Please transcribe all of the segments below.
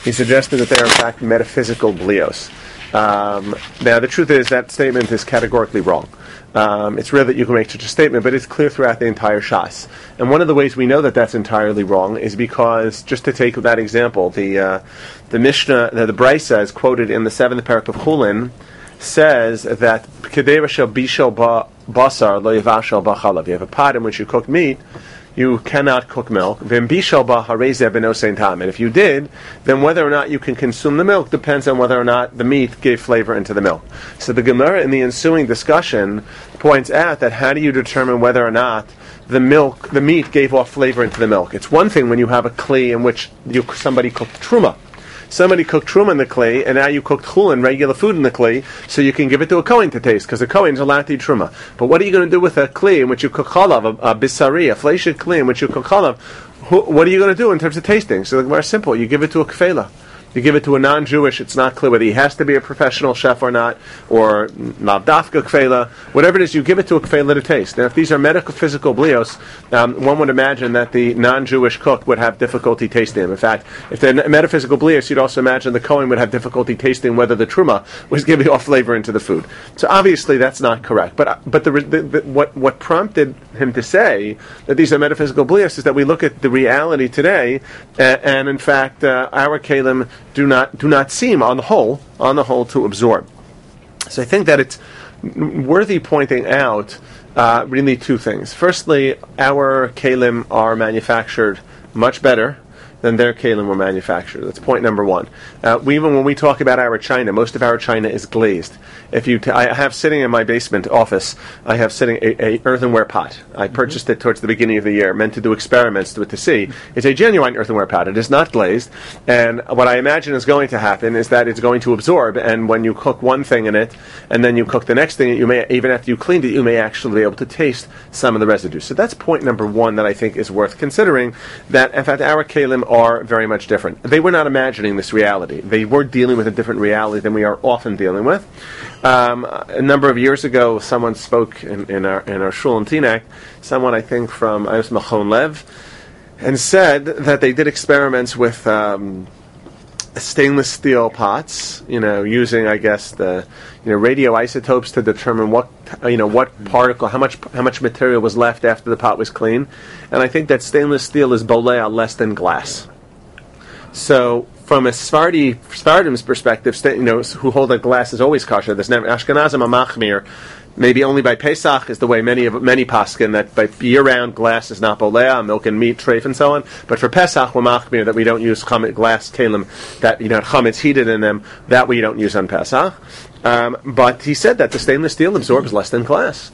he suggested that they are in fact metaphysical blios. Now, the truth is that statement is categorically wrong. It's rare that you can make such a statement, but it's clear throughout the entire Shas. And one of the ways we know that that's entirely wrong is because, just to take that example, the Mishnah, the Brisa is quoted in the 7th parak of Chulin, says that Kedeva shel bishel basar lo yavashel b'chalav. You have a pot in which you cook meat, you cannot cook milk. And if you did, then whether or not you can consume the milk depends on whether or not the meat gave flavor into the milk. So the Gemara in the ensuing discussion points out that how do you determine whether or not the meat gave off flavor into the milk? It's one thing when you have a kli in which somebody cooked truma. Somebody cooked truma in the clay, and now you cooked chulin, regular food in the clay, so you can give it to a kohen to taste, because a kohen is allowed to eat truma. But what are you going to do with a clay in which you cook chalav, a bisari, a fleshid clay in which you cook chalav? What are you going to do in terms of tasting? So the Gemara is simple. You give it to a kfela. You give it to a non-Jewish, it's not clear whether he has to be a professional chef or not, or lavdafka kfela, whatever it is, you give it to a kfela to taste. Now, if these are metaphysical blios, one would imagine that the non-Jewish cook would have difficulty tasting them. In fact, if they're metaphysical blios, you'd also imagine the Kohen would have difficulty tasting whether the truma was giving off flavor into the food. So obviously that's not correct. But what prompted him to say that these are metaphysical blios is that we look at the reality today, and in fact, our kalim do not seem, on the whole, to absorb. So I think that it's worthy pointing out really two things. Firstly, our kalim are manufactured much better than their kalim were manufactured. That's point number one. Even when we talk about our china, most of our china is glazed. I have sitting in my basement office, I have sitting a earthenware pot. I purchased it towards the beginning of the year, meant to do experiments with to see. It's a genuine earthenware pot. It is not glazed. And what I imagine is going to happen is that it's going to absorb, and when you cook one thing in it, and then you cook the next thing, you may, even after you cleaned it, you may actually be able to taste some of the residue. So that's point number one that I think is worth considering, that in fact our kalim are very much different. They were not imagining this reality. They were dealing with a different reality than we are often dealing with. A number of years ago, someone spoke in our shul in Teaneck, someone I think from Machon Lev, and said that they did experiments with stainless steel pots, using, I guess, the radioisotopes to determine what particle, how much material was left after the pot was clean, and I think that stainless steel is bolea less than glass. So, from a Sephardim perspective, who hold that glass is always kosher. There's never Ashkenazim a machmir. Maybe only by Pesach is the way many paskin that by year-round glass is not bolea, milk and meat, treif, and so on. But for Pesach, we're machmir that we don't use glass kalim that chametz heated in them. That we don't use on Pesach. But he said that the stainless steel absorbs less than glass.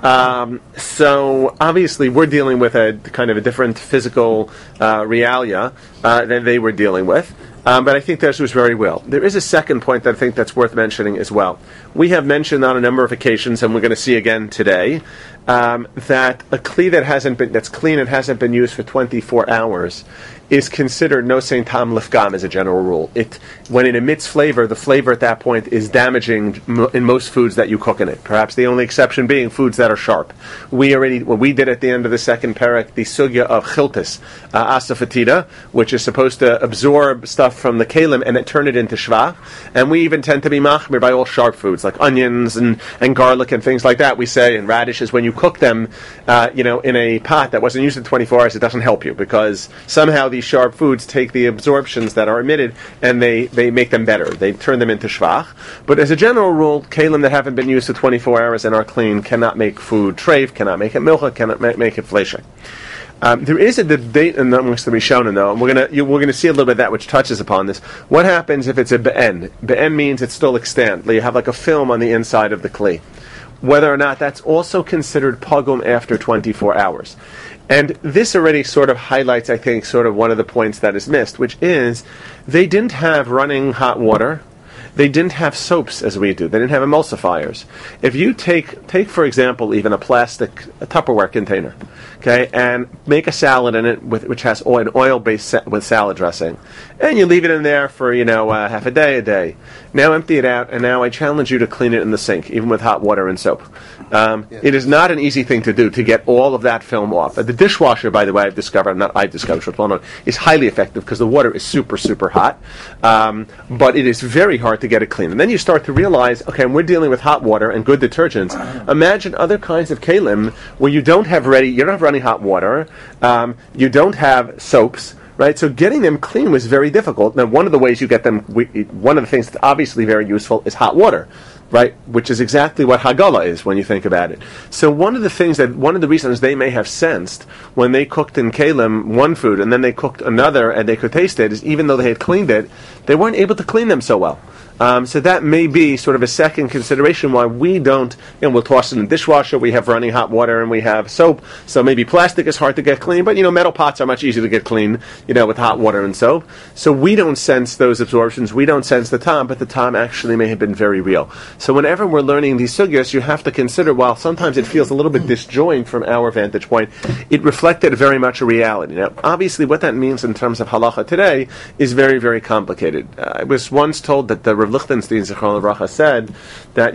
So obviously we're dealing with a kind of a different physical realia than they were dealing with. But I think theirs was very well. There is a second point that I think that's worth mentioning as well. We have mentioned on a number of occasions, and we're going to see again today, that a kli that's clean and hasn't been used for 24 hours is considered no sein tam lifgam as a general rule. When it emits flavor, the flavor at that point is damaging in most foods that you cook in it. Perhaps the only exception being foods that are sharp. We did at the end of the second parak the sugya of chiltis, asafatida, which is supposed to absorb stuff from the kalim and turn it into shvach. And we even tend to be machmir by all sharp foods like onions and garlic and things like that. We say, and radishes, when you cook them, in a pot that wasn't used in 24 hours, it doesn't help you because somehow these sharp foods take the absorptions that are emitted and they make them better. They turn them into shvach. But as a general rule, kalim that haven't been used for 24 hours and are clean cannot make food treif, cannot make it milcha, cannot make it fleshek. There is a debate amongst the Rishonim, though, and we're going to see a little bit of that which touches upon this. What happens if it's a be'en? Be'en means it's still extant. You have like a film on the inside of the kli. Whether or not that's also considered pogum after 24 hours. And this already sort of highlights, I think, sort of one of the points that is missed, which is they didn't have running hot water, They didn't have soaps as we do. They didn't have emulsifiers. If you take for example, even a plastic Tupperware container, okay, and make a salad in it which has an oil-based with salad dressing, and you leave it in there for half a day. Now empty it out, and now I challenge you to clean it in the sink, even with hot water and soap. It is not an easy thing to do to get all of that film off. The dishwasher, by the way, is highly effective because the water is super, super hot, but it is very hard to get it clean. And then you start to realize, okay, we're dealing with hot water and good detergents. Imagine other kinds of kalim where you don't have running hot water, you don't have soaps. Right, so getting them clean was very difficult. Now, one of the ways you get them, one of the things that's obviously very useful is hot water, right? Which is exactly what Hagala is when you think about it. So one of the reasons they may have sensed when they cooked in Kalim one food and then they cooked another and they could taste it is even though they had cleaned it, they weren't able to clean them so well. So that may be sort of a second consideration why we don't, we'll toss it in the dishwasher, we have running hot water and we have soap, so maybe plastic is hard to get clean, but metal pots are much easier to get clean, with hot water and soap. So we don't sense those absorptions, we don't sense the tam, but the tam actually may have been very real. So whenever we're learning these sugyas, you have to consider, while sometimes it feels a little bit disjoint from our vantage point, it reflected very much a reality. Now, obviously what that means in terms of halacha today is very, very complicated. I was once told that the Rav Lichtenstein Zichron Livracha said that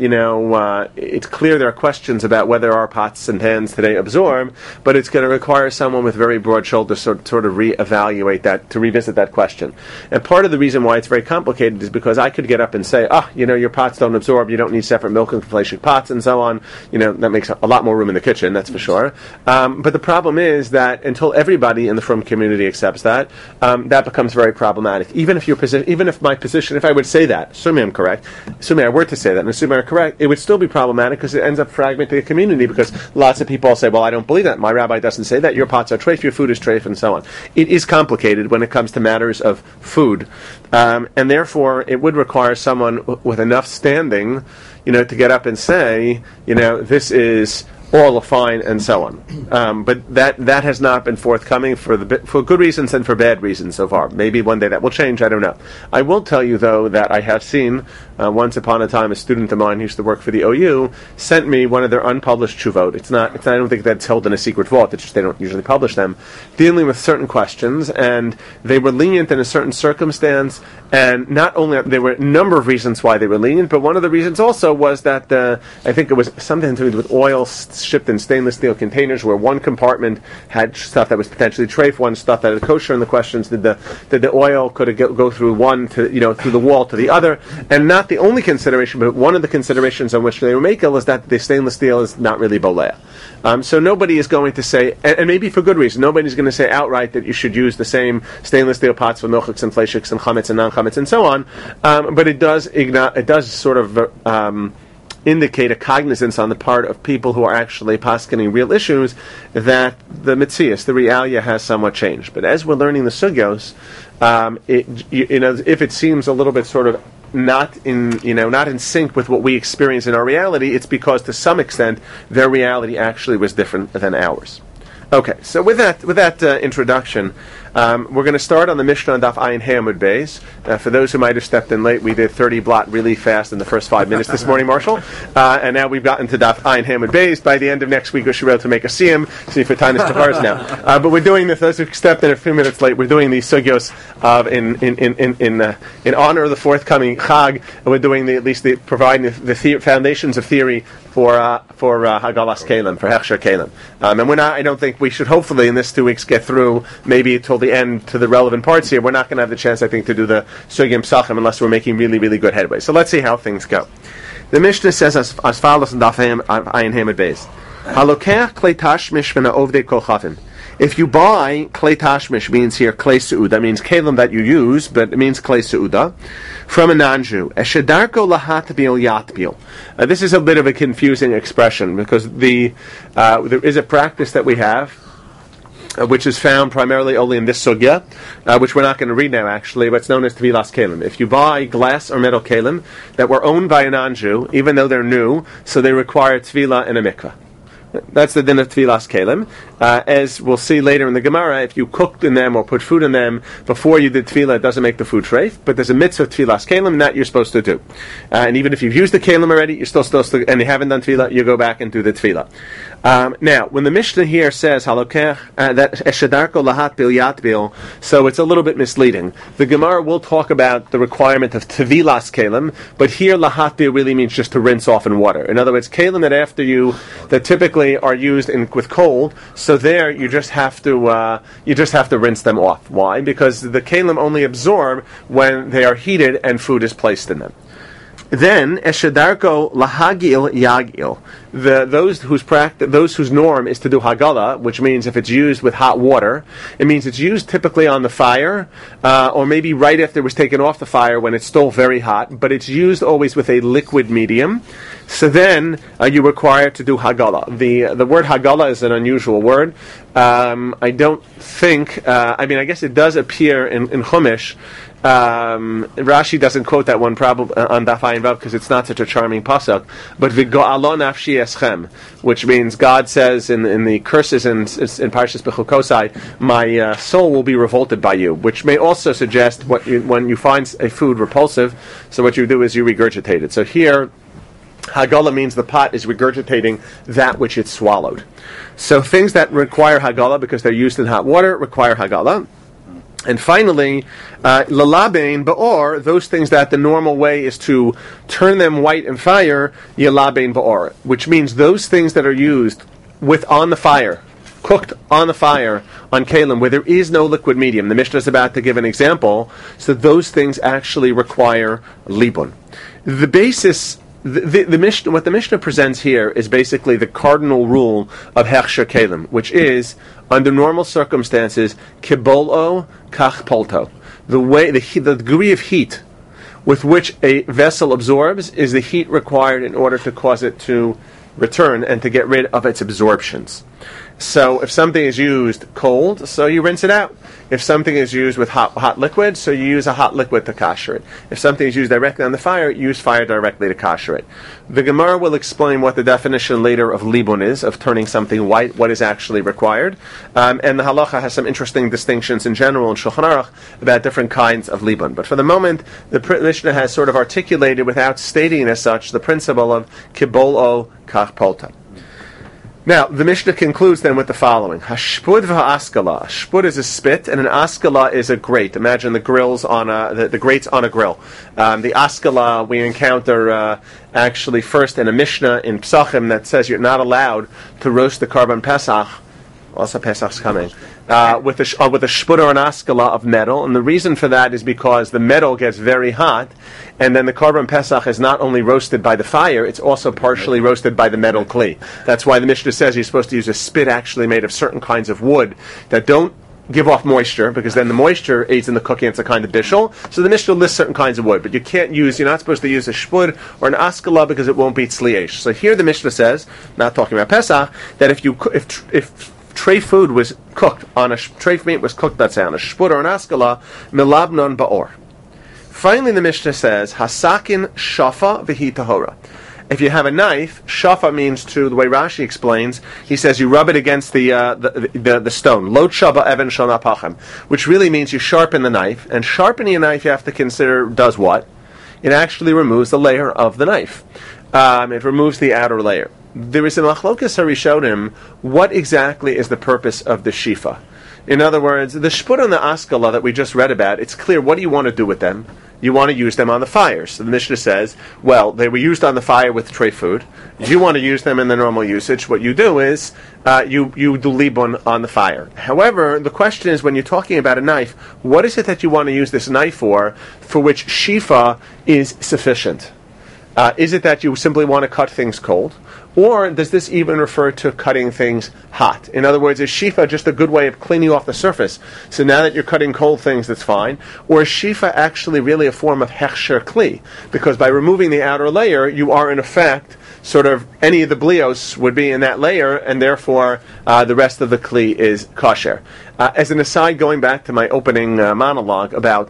it's clear there are questions about whether our pots and pans today absorb, but it's going to require someone with very broad shoulders to sort of reevaluate that, to revisit that question. And part of the reason why it's very complicated is because I could get up and say, your pots don't absorb, you don't need separate milk and fleishik pots and so on. That makes a lot more room in the kitchen, that's for sure. But the problem is that until everybody in the frum community accepts that, that becomes very problematic. Even if my position, if I would say that, assuming I'm correct, assuming I were to say that, and assuming I'm correct, it would still be problematic because it ends up fragmenting the community because lots of people say, well, I don't believe that. My rabbi doesn't say that. Your pots are treif, your food is treif, and so on. It is complicated when it comes to matters of food. And therefore, it would require someone with enough standing, to get up and say, this is all fine and so on. But that has not been forthcoming for good reasons and for bad reasons so far. Maybe one day that will change, I don't know. I will tell you, though, that I have seen, once upon a time, a student of mine who used to work for the OU sent me one of their unpublished tshuvot. I don't think that's held in a secret vault, it's just they don't usually publish them, dealing with certain questions, and they were lenient in a certain circumstance, and not only, there were a number of reasons why they were lenient, but one of the reasons also was that, I think it was something to do with oil shipped in stainless steel containers, where one compartment had stuff that was potentially treif, one stuff that had kosher, and the questions, did the oil, could it go through one to, through the wall to the other, and not the only consideration, but one of the considerations on which they were making is that the stainless steel is not really bolea. So nobody is going to say, and maybe for good reason, nobody's going to say outright that you should use the same stainless steel pots for milchiks and fleishiks and chametz and non-chametz and so on, but it does sort of indicate a cognizance on the part of people who are actually paskening real issues that the mitzias, the realia, has somewhat changed. But as we're learning the sugyos, if it seems a little bit sort of not in sync with what we experience in our reality, it's because to some extent their reality actually was different than ours. Okay, so with that introduction, we're going to start on the Mishnah on Daf Ayin Hamud Beis. For those who might have stepped in late, we did 30 blot really fast in the first 5 minutes this morning, Marshall. And now we've gotten to Daf Ayin Hamud Beis. By the end of next week, we should be able to make a siyum. See for Tanis Taharis now. But we're doing this, those who stepped in a few minutes late, we're doing these sugyos in honor of the forthcoming Chag, and we're doing providing the foundations of theory for Hagalas Kalim, for Hechsher Kalim. And I don't think we should hopefully in this 2 weeks get through maybe till the end to the relevant parts here. We're not going to have the chance, I think, to do the Sugim Psachim unless we're making really, really good headway. So let's see how things go. The Mishnah says as follows in Daf Ayin Hamud Beis. Halokech klei tashmish v'na ovdei kol chafim. If you buy klei tashmish, means here klei su'uda, means kalim that you use, but it means klei su'uda, from a non-Jew. Eshedarko lahatbil yatbil. This is a bit of a confusing expression because there is a practice that we have, which is found primarily only in this sugya, which we're not going to read now actually, but it's known as Tevilas Kalim. If you buy glass or metal Kalim that were owned by a non-Jew, even though they're new, so they require Tvila and a mikveh. That's the din of Tfilas Kelim. As we'll see later in the Gemara, if you cooked in them or put food in them before you did Tefillah, it doesn't make the food treif, but there's a mitzvah of Tfilas Kelim, and that you're supposed to do. And even if you've used the Kelim already, you're still supposed to, and you haven't done Tefillah, you go back and do the Tefillah. Now, when the Mishnah here says, Halokech, that Eshedarko Lahat Bil Yat Bil, so it's a little bit misleading. The Gemara will talk about the requirement of Tfilas Kelim, but here Lahat Bil really means just to rinse off in water. In other words, Kelim that typically are used with cold, so there you just have to rinse them off. Why? Because the kelim only absorb when they are heated and food is placed in them. Then eshedarko lahagil yagil. Those whose norm is to do hagala, which means if it's used with hot water, it means it's used typically on the fire, or maybe right after it was taken off the fire when it's still very hot, but it's used always with a liquid medium. So then you're required to do hagala. The word hagala is an unusual word. I don't think. I guess it does appear in Chumash. Rashi doesn't quote that one probably on Daf Ayin Vav because it's not such a charming pasuk. But v'go'alo nafshi eschem, which means God says in the curses in Parshas Bechukosai, my soul will be revolted by you, which may also suggest when you find a food repulsive, so what you do is you regurgitate it. So here, Hagala means the pot is regurgitating that which it swallowed. So things that require Hagala because they're used in hot water require Hagala. And finally, lalabein ba'or, those things that the normal way is to turn them white in fire, yalabein ba'or, which means those things that are used on the fire, cooked on the fire, on kalim, where there is no liquid medium. The Mishnah is about to give an example, so those things actually require libun. The basis... The Mishnah, what the Mishnah presents here is basically the cardinal rule of Hechsher Kelim, which is, under normal circumstances, Kibolo Kach Polto. The degree of heat with which a vessel absorbs is the heat required in order to cause it to return and to get rid of its absorptions. So if something is used cold, so you rinse it out. If something is used with hot liquid, so you use a hot liquid to kasher it. If something is used directly on the fire, use fire directly to kasher it. The Gemara will explain what the definition later of libun is, of turning something white, what is actually required. And the halacha has some interesting distinctions in general in Shulchan Aruch about different kinds of libun. But for the moment, the Mishnah has sort of articulated, without stating it as such, the principle of kibol-o kach polta. Now, the Mishnah concludes then with the following. Hashpud v'ha'askala. Shpud is a spit, and an askala is a grate. Imagine the grills on the grates on a grill. The askala we encounter actually first in a Mishnah in Psachim that says you're not allowed to roast the Karban Pesach. Also, Pesach's coming. With a shpud or an askala of metal, and the reason for that is because the metal gets very hot, and then the Karban Pesach is not only roasted by the fire, it's also partially roasted by the metal kli. That's why the Mishnah says you're supposed to use a spit actually made of certain kinds of wood that don't give off moisture, because then the moisture aids in the cooking. It's a kind of bishul. So the Mishnah lists certain kinds of wood, but you're not supposed to use a shpud or an askala because it won't be tzliyesh. So here the Mishnah says, not talking about Pesach, that if treif food was cooked on treif meat was cooked, let's say, on a shpud or an askala, milabnon ba'or. Finally, the Mishnah says, hasakin shafa v'hi tahora. If you have a knife, shafa means to, the way Rashi explains, he says you rub it against the stone. Lot shaba even shal napachem, which really means you sharpen the knife. And sharpening a knife, you have to consider, does what? It actually removes the layer of the knife. It removes the outer layer. There is a machlokas harishonim, what exactly is the purpose of the shifa? In other words, the shpud and the askala that we just read about, it's clear, what do you want to do with them? You want to use them on the fire. So the Mishnah says, well, they were used on the fire with treif food. If you want to use them in the normal usage, what you do is, you do libun on the fire. However, the question is, when you're talking about a knife, what is it that you want to use this knife for which shifa is sufficient? Is it that you simply want to cut things cold? Or does this even refer to cutting things hot? In other words, is shifa just a good way of cleaning off the surface? So now that you're cutting cold things, that's fine. Or is shifa actually really a form of hechsher kli? Because by removing the outer layer, you are in effect sort of any of the blios would be in that layer, and therefore the rest of the kli is kosher. As an aside, going back to my opening monologue about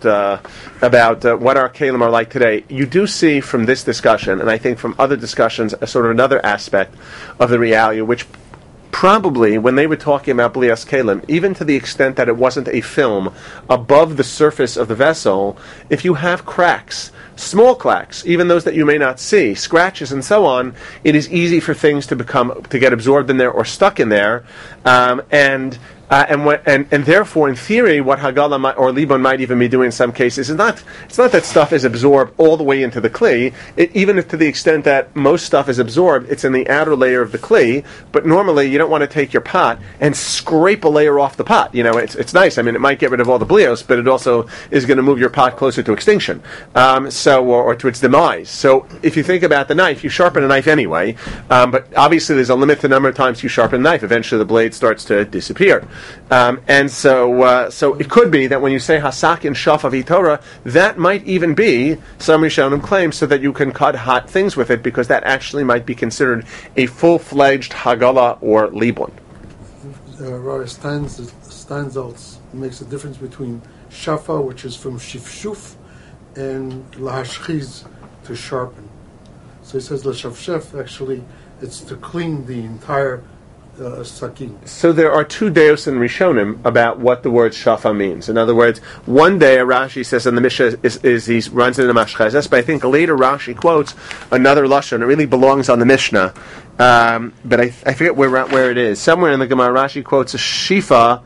what our kalim are like today, you do see from this discussion, and I think from other discussions, a sort of another aspect of the reality, which probably when they were talking about Blias Kalim, even to the extent that it wasn't a film above the surface of the vessel, if you have cracks, small cracks, even those that you may not see, scratches and so on, it is easy for things to get absorbed in there or stuck in there, and therefore, in theory, what Hagala or Libon might even be doing in some cases is it's not that stuff is absorbed all the way into the Kli, even if to the extent that most stuff is absorbed, it's in the outer layer of the Kli, but normally you don't want to take your pot and scrape a layer off the pot. It's nice. I mean, it might get rid of all the blios, but it also is going to move your pot closer to extinction, or to its demise. So if you think about the knife, you sharpen a knife anyway, but obviously there's a limit to the number of times you sharpen a knife. Eventually the blade starts to disappear. So it could be that when you say Hasak in Shafa Torah, that might even be, some Rishonim claim, so that you can cut hot things with it, because that actually might be considered a full-fledged Hagala or Libon. Rabbi Steinsaltz makes a difference between Shafa, which is from Shifshuf, and Lahashchiz, to sharpen. So he says Lashavshef, actually, it's to clean the entire sakin. So there are two deos in Rishonim about what the word shafa means. In other words, one day Rashi says in the Mishnah is he runs into mashchezes, but I think later Rashi quotes another lashon. It really belongs on the Mishnah, but I forget where it is. Somewhere in the Gemara, Rashi quotes a shifa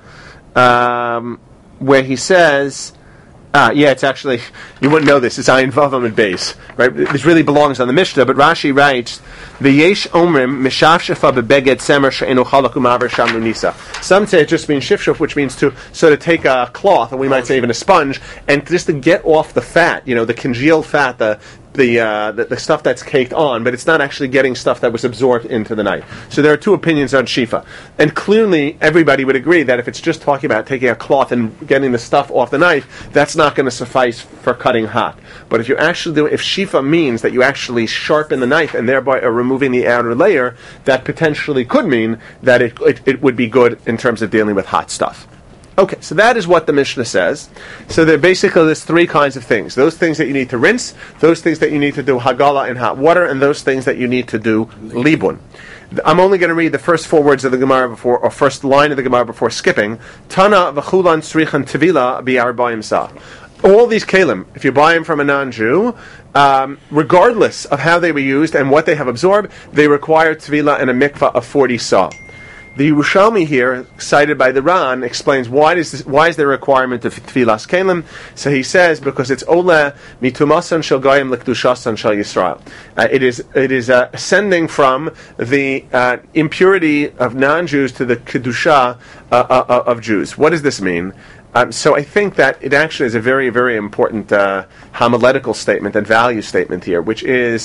where he says. It's actually, you wouldn't know this, it's Ayin Vav Amud Beis, right? This really belongs on the Mishnah, but Rashi writes, V'yesh omrim mishafshafa bebeged semer she'enu chalak u'maver shamnu nisa. Some say it just means shifshuf, which means to sort of take a cloth, or we might say even a sponge, and just to get off the fat, the congealed fat, the stuff that's caked on, but it's not actually getting stuff that was absorbed into the knife. So there are two opinions on shifa. And clearly everybody would agree that if it's just talking about taking a cloth and getting the stuff off the knife, that's not going to suffice for cutting hot. But if you actually if shifa means that you actually sharpen the knife and thereby are removing the outer layer, that potentially could mean that it would be good in terms of dealing with hot stuff. Okay, so that is what the Mishnah says. So there's three kinds of things. Those things that you need to rinse, those things that you need to do hagala in hot water, and those things that you need to do libun. I'm only going to read the first four words of the Gemara or first line of the Gemara before skipping. Tana v'chulan tzrichan tevila bi'arba'im sa. All these kalim, if you buy them from a non-Jew, regardless of how they were used and what they have absorbed, they require tevila and a mikvah of 40 sa. The Yerushalmi here, cited by the Ran, explains why is there a requirement of tefillas kelim. So he says because it's ola mitumasan shel goyim lekdushasan shel Yisrael. It is ascending from the impurity of non-Jews to the kedusha of Jews. What does this mean? So I think that it actually is a very, very important homiletical statement and value statement here, which is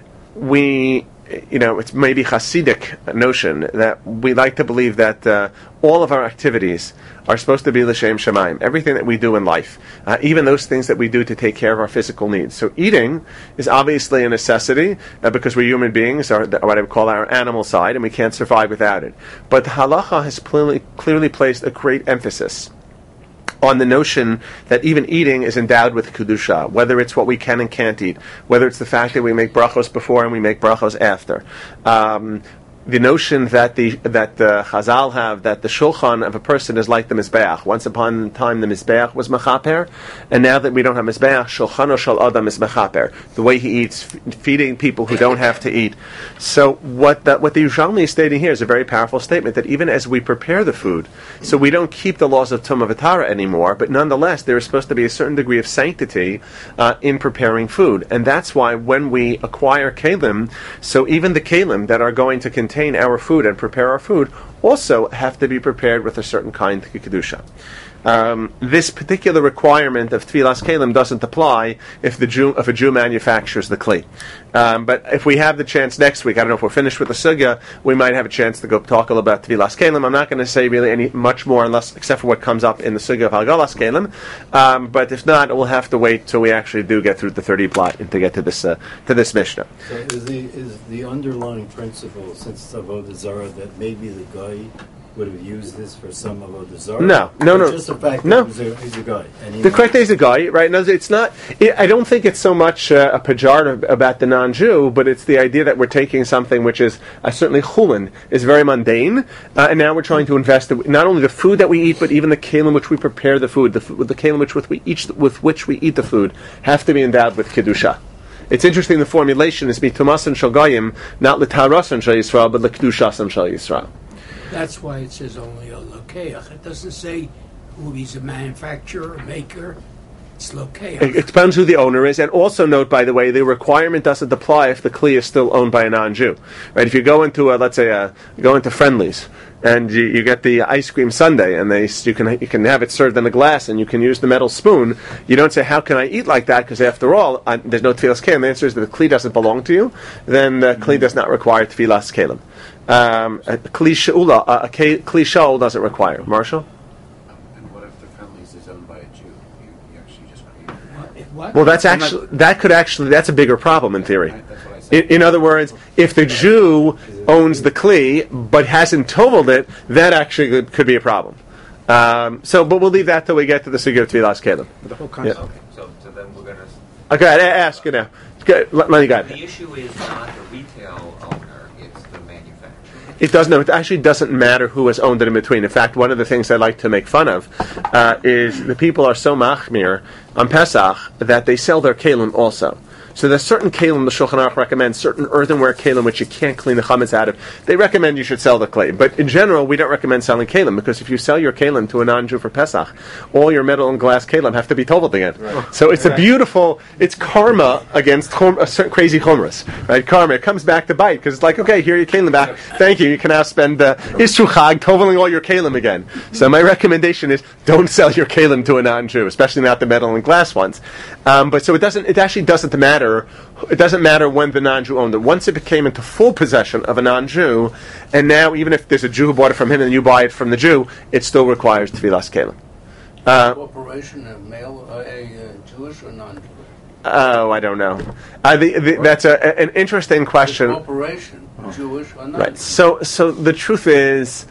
it's maybe Hasidic notion that we like to believe that all of our activities are supposed to be l'shem shamayim. Everything that we do in life, even those things that we do to take care of our physical needs. So eating is obviously a necessity because we're human beings, or what I would call our animal side, and we can't survive without it. But the halacha has clearly placed a great emphasis on the notion that even eating is endowed with kedusha, whether it's what we can and can't eat, whether it's the fact that we make brachos before and we make brachos after. The notion that the Chazal have that the shulchan of a person is like the mizbeach. Once upon a time, the mizbeach was mechaper, and now that we don't have mizbeach, shulchano shel adam is mechaper. The way he eats, feeding people who don't have to eat. So what the Yerushalmi is stating here is a very powerful statement that even as we prepare the food, so we don't keep the laws of tumah v'tara anymore, but nonetheless there is supposed to be a certain degree of sanctity in preparing food, and that's why when we acquire kalim, so even the kalim that are going to contain our food and prepare our food also have to be prepared with a certain kind of kedusha. This particular requirement of tefillas kelim doesn't apply if a Jew manufactures the kli. But if we have the chance next week, I don't know if we're finished with the sugya, we might have a chance to go talk a little about tefillas kelim. I'm not going to say really any much more except for what comes up in the sugya of hagalas kelim. But if not, we'll have to wait till we actually do get through the 30 plot and to get to this Mishnah. So is the underlying principle, since it's avodah zarah, that maybe the guy would have used this for some of the Zara? No. Just the fact that No. he's a guy. And The correct is a guy, right? No, it's not. I don't think it's so much a pejorative about the non-Jew, but it's the idea that we're taking something which is certainly chulin, is very mundane, and now we're trying to invest not only the food that we eat, but even the kelim which we prepare the food, the kelim with which we eat the food, have to be endowed with kedusha. It's interesting. The formulation is mitumasan shel goyim, not l'tarasan shel Yisrael, but l'kedushasan shel Yisrael. That's why it says only a lokeach. It doesn't say who he's a manufacturer, maker. It's lokeach. It depends who the owner is, and also note, by the way, the requirement doesn't apply if the kli is still owned by a non-Jew. Right? If you go into go into Friendly's and you get the ice cream sundae, and you can have it served in a glass, and you can use the metal spoon. You don't say, "How can I eat like that?" Because after all, there's no tefillas kelim. The answer is that the kli doesn't belong to you. Then the kli does not require tefillas kelim. A kli shaul doesn't require. Marshall? And what if the Friendly's is owned by a Jew? You actually just created What? Well, that's a bigger problem in theory. Right, that's what I said. In other words, if the Jew owns the kli but hasn't toveled it, that actually could be a problem. But we'll leave that till we get to the sugya of tefillas kelim. But the whole concept. Okay, so then we're going to... Okay, ask you now. Let me go. The issue is not the retail owner, it's the manufacturer. It does. No, it actually doesn't matter who has owned it in between. In fact, one of the things I like to make fun of is the people are so machmir on Pesach that they sell their kelim also. So there's certain kelim the Shulchan Aruch recommends, certain earthenware kelim which you can't clean the chametz out of. They recommend you should sell the clay. But in general, we don't recommend selling kelim, because if you sell your kelim to a non-Jew for Pesach, all your metal and glass kelim have to be toveled again. Right. So it's it's karma against crazy chumras. Right? Karma. It comes back to bite, because it's like, okay, here your kelim back. Thank you. You can now spend Isru Chag toveling all your kelim again. So my recommendation is don't sell your kelim to a non-Jew, especially not the metal and glass ones. It actually doesn't matter. It doesn't matter when the non-Jew owned it. Once it came into full possession of a non-Jew, and now even if there's a Jew who bought it from him and you buy it from the Jew, it still requires tefillas kelim. Corporation, a Jewish or non-Jewish? Oh, I don't know. That's an interesting question. Corporation, Jewish or non-Jewish? Right. So the truth is,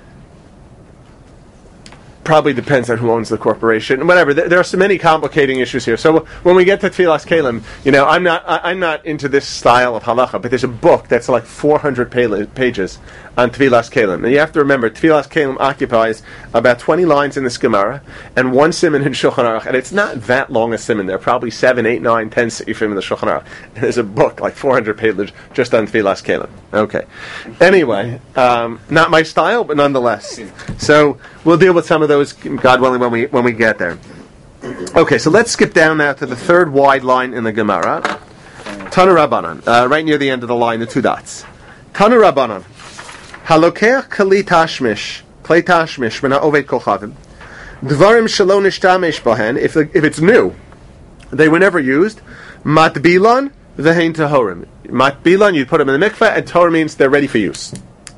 probably depends on who owns the corporation. Whatever. There are so many complicating issues here. So when we get to tefillas kelim, I'm not into this style of halacha, but there's a book that's like 400 pages on tefillas kelim. And you have to remember, tefillas kelim occupies about 20 lines in the Gemara and one siman in Shulchan Aruch, and it's not that long a siman. There are probably 7, 8, 9, 10 sifim in the Shulchan Aruch. And there's a book like 400 pages just on tefillas kelim. Okay. Anyway, not my style, but nonetheless. So we'll deal with some of those, God willing, when we get there. Okay, so let's skip down now to the third wide line in the Gemara. Tana Rabbanan, right near the end of the line, the 2 dots. Tana Rabbanan, Halokeach kli tashmish, klei tashmish, v'na oved kol chavim. Dvarim shelo nishtamesh bahen, if it's new, they were never used. Matbilan v'hein tahorim. Matbilan, you put them in the mikveh, and tahor means they're ready for use.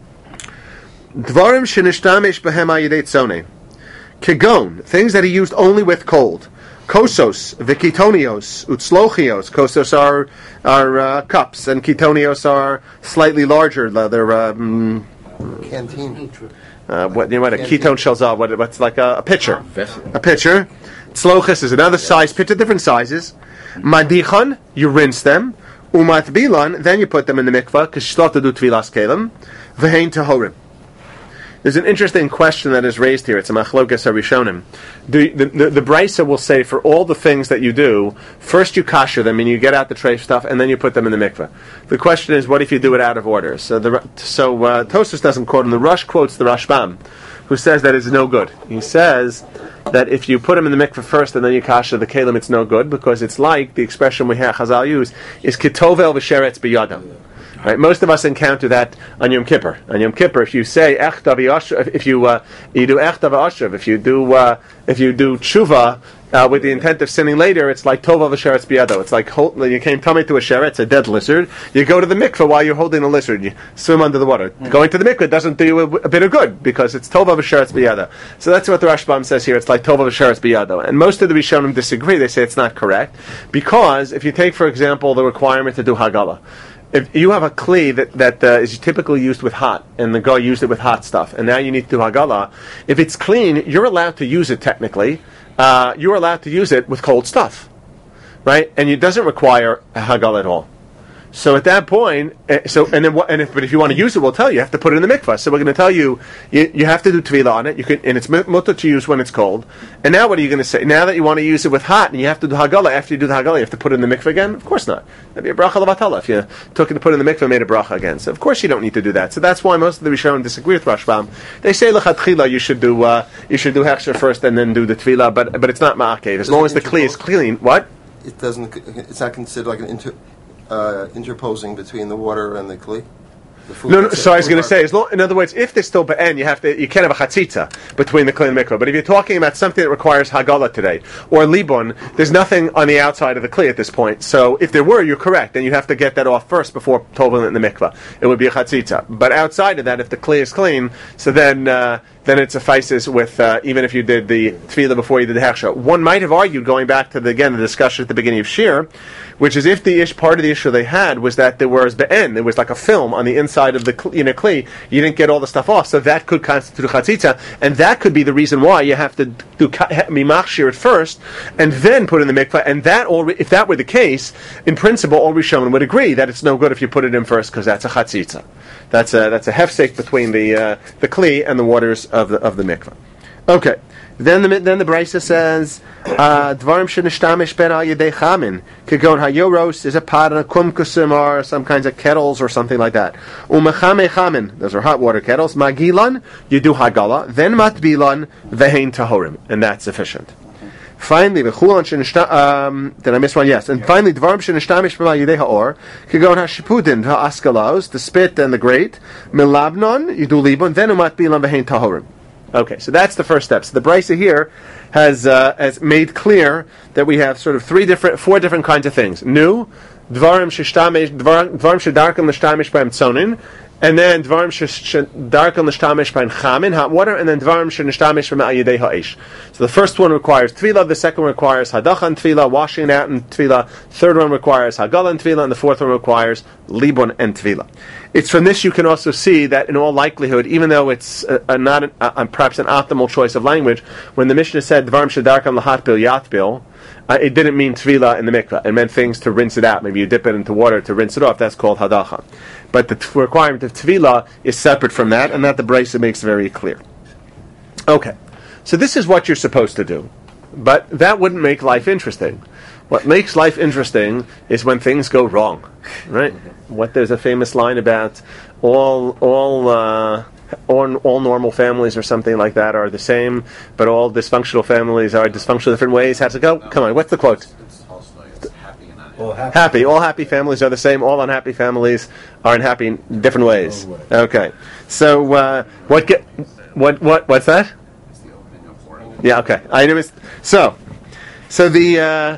Dvarim shenishtamesh bahem ayidei tzoneh. Kegon, things that he used only with cold. Kosos, vikitonios, utzlochios. Kosos are cups, and kitonios are slightly larger. They're Canteen. what a ketone shells are. What's like a pitcher? A pitcher. Tzlochis is another size pitcher, different sizes. Madichan, you rinse them. Umatbilan, then you put them in the mikvah, because you still have to do tefillas kelim. V'hein tahorim. There's an interesting question that is raised here. It's a machlokas harishonim. The Brisa will say for all the things that you do, first you kasher them and you get out the tray stuff, and then you put them in the mikveh. The question is, what if you do it out of order? So Tosfos doesn't quote him. The Rush quotes the Rashbam, who says that it's no good. He says that if you put them in the mikveh first and then you kasher the kelim, it's no good, because it's like the expression we have Chazal use is kitovel v'sheretz biyadam. Right? Most of us encounter that on Yom Kippur. On Yom Kippur, if you say Echta v'Yashav, if you do Echta v'Yashav, if you do tshuva with the intent of sinning later, it's like Tova v'Sheretz biyado. It's like you came tummy to a sheret, a dead lizard. You go to the mikveh while you're holding a lizard. You swim under the water. Going to the mikveh doesn't do you a bit of good, because it's Tova v'Sheretz biyado. So that's what the Rashbam says here. It's like Tova v'Sheretz biyado. And most of the Rishonim disagree. They say it's not correct, because if you take, for example, the requirement to do Haggalah, if you have a kli that is typically used with hot, and the guy used it with hot stuff, and now you need to do hagala, if it's clean, you're allowed to use it technically. You're allowed to use it with cold stuff, right? And it doesn't require a hagala at all. So at that point, but if you want to use it, we'll tell you. You have to put it in the mikvah. So we're going to tell you, you have to do tevilah on it. And it's mutter to use when it's cold. And now what are you going to say? Now that you want to use it with hot, and you have to do hagala, after you do the hagala, you have to put it in the mikvah again? Of course not. That'd be a bracha levatala. If you took it to put it in the mikvah and made a bracha again. So of course you don't need to do that. So that's why most of the Rishonim disagree with Rashbam. They say lechatchila you should do hechsher first and then do the tevilah, but it's not ma'akev. As long as the kli is clean. What? It's not considered like an interposing between the water and the kli? No. So I was going to say, in other words, if there's still be'en, you can't have a chatzitza between the kli and the mikvah. But if you're talking about something that requires hagala today, or libon, there's nothing on the outside of the kli at this point. So if there were, you're correct. Then you have to get that off first before toveling it in the mikvah. It would be a chatzitza. But outside of that, if the kli is clean, so then it suffices with even if you did the tefillah before you did the hechsher. One might have argued, going back to the discussion at the beginning of Shir, which is if the part of the issue they had was that there was be'en, there was like a film on the inside of the kli, you didn't get all the stuff off, so that could constitute chatzitza, and that could be the reason why you have to do mimachshir at first, and then put in the mikvah, and that if that were the case, in principle, all Rishonim would agree that it's no good if you put it in first, because that's a chatzitza. That's a hefsek between the kli and the waters of the mikvah. Okay. Then the Brisa says, Dvarim shenishtamesh ben al yedei chamin, kegon hayoros is a pot and a kumkusim or some kinds of kettles or something like that. Umechame chamin, those are hot water kettles. Magilan, you do hagala. Then matbilan vehein tahorim, and that's sufficient. Finally, did I miss one? Yes. And finally, Dvarim shenishtamesh ben al yedei haor, kegon hashipudin ha'askalos, the spit and the grate. Milabnon, you do libon. Then matbilan vehein tahorim. Okay, so that's the first step. So the Brisa here has made clear that we have sort of four different kinds of things. New, dvarim shedarkam l'shtamish b'hem tzonin, and then dvarim shedarkam l'shtamish b'hem chamin, hot water, and then dvarim shenishtamish b'hem ayidei ha'esh. So the first one requires tefillah, the second one requires hadacha and tefillah, washing it out and tefillah, third one requires hagala and tefillah, and the fourth one requires libon and tefillah. It's from this you can also see that in all likelihood, even though it's not perhaps an optimal choice of language, when the Mishnah said dvarim shedarkam l'hatbil yatbil, it didn't mean tefillah in the mikveh. It meant things to rinse it out. Maybe you dip it into water to rinse it off. That's called hadacha. But the requirement of tefillah is separate from that, and that the Brisa makes very clear. Okay, so this is what you're supposed to do. But that wouldn't make life interesting. What makes life interesting is when things go wrong, right? There's a famous line about all normal families or something like that are the same, but all dysfunctional families are dysfunctional different ways. How's it go? Come on, what's the quote? It's happy and unhappy. All happy families are the same. All unhappy families are unhappy in different ways. Okay, so what's that? It's the opening of Warren. Yeah, okay. I know. So the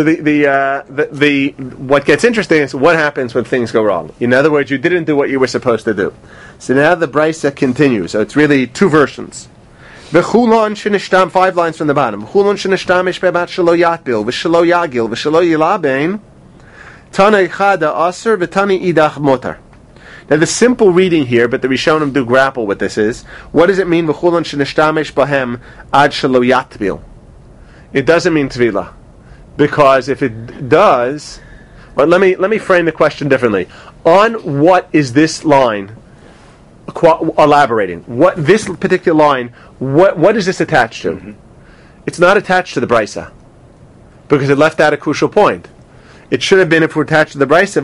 what gets interesting is what happens when things go wrong. In other words, you didn't do what you were supposed to do. So now the Brisa continues. So it's really two versions. V'chulon shenishtam, 5 lines from the bottom. V'chulon shenishtamish be'bat shelo yatbil, v'shelo yagil, v'shelo yilabein, tana ichada aser, v'tani idach motar. Now the simple reading here, but the Rishonim do grapple with this, is, what does it mean, v'chulon shenishtamish bahem ad shelo yatbil? It doesn't mean tevilah. Because if it does, well, let me frame the question differently. On what is this line elaborating? What this particular line? What is this attached to? Mm-hmm. It's not attached to the Brisa because it left out a crucial point. It should have been, if we're attached to the Brisa,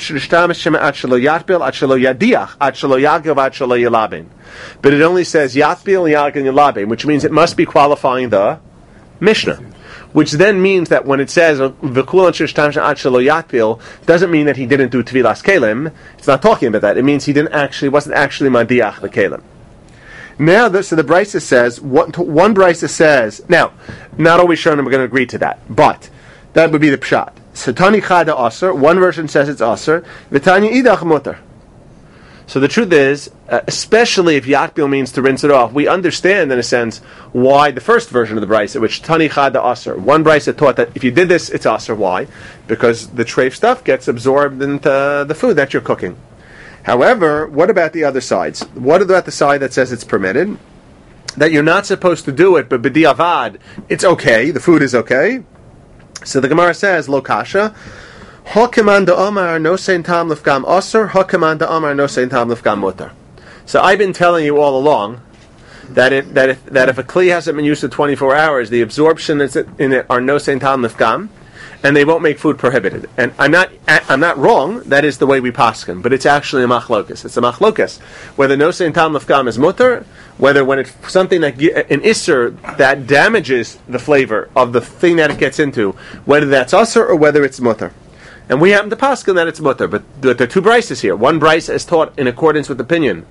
but it only says yatbil, yagil, yalabin, which means it must be qualifying the Mishnah. Which then means that when it says doesn't mean that he didn't do Tevilas Kelim. It's not talking about that. It means he wasn't actually Madiach the Kelim. Now, so the Brisa says, one Brisa says, now, not always sure I'm going to agree to that, but that would be the Pshat. So Tani Chada Aser, one version says it's Aser, V'tani Idach Mutar. So the truth is, especially if yakbil means to rinse it off, we understand in a sense why the first version of the brisa, which tani chad aser, one brisa taught that if you did this, it's aser. Why? Because the treif stuff gets absorbed into the food that you're cooking. However, what about the other sides? What about the side that says it's permitted? That you're not supposed to do it, but b'diavad, it's okay, the food is okay. So the Gemara says, lo kasha, Hakiman da Omar no sein tam lefgam aser, Hakiman da Omar no sein tam lefgam mutar. So I've been telling you all along that if a kli hasn't been used for 24 hours, the absorption in it are no sein tam lefgam, and they won't make food prohibited. And I'm not wrong. That is the way we paskin, but it's actually a machlokas. It's a machlokas whether no sein tam lefgam is mutar, whether when it's something that an isser that damages the flavor of the thing that it gets into, whether that's aser or whether it's mutar. And we happen to paskin that it's mutar, but there are two brises here. One brise is taught in accordance with the opinion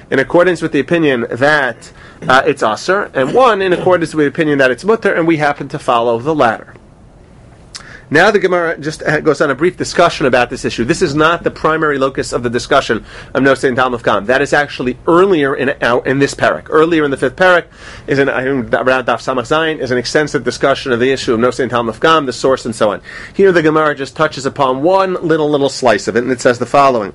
that it's aser, and one in accordance with the opinion that it's mutar, and we happen to follow the latter. Now the Gemara just goes on a brief discussion about this issue. This is not the primary locus of the discussion of no sein tam lefgam. That is actually earlier in this parak. Earlier in the fifth parak is around Daf Samach Zayin is an extensive discussion of the issue of no sein tam lefgam, the source, and so on. Here the Gemara just touches upon one little slice of it, and it says the following: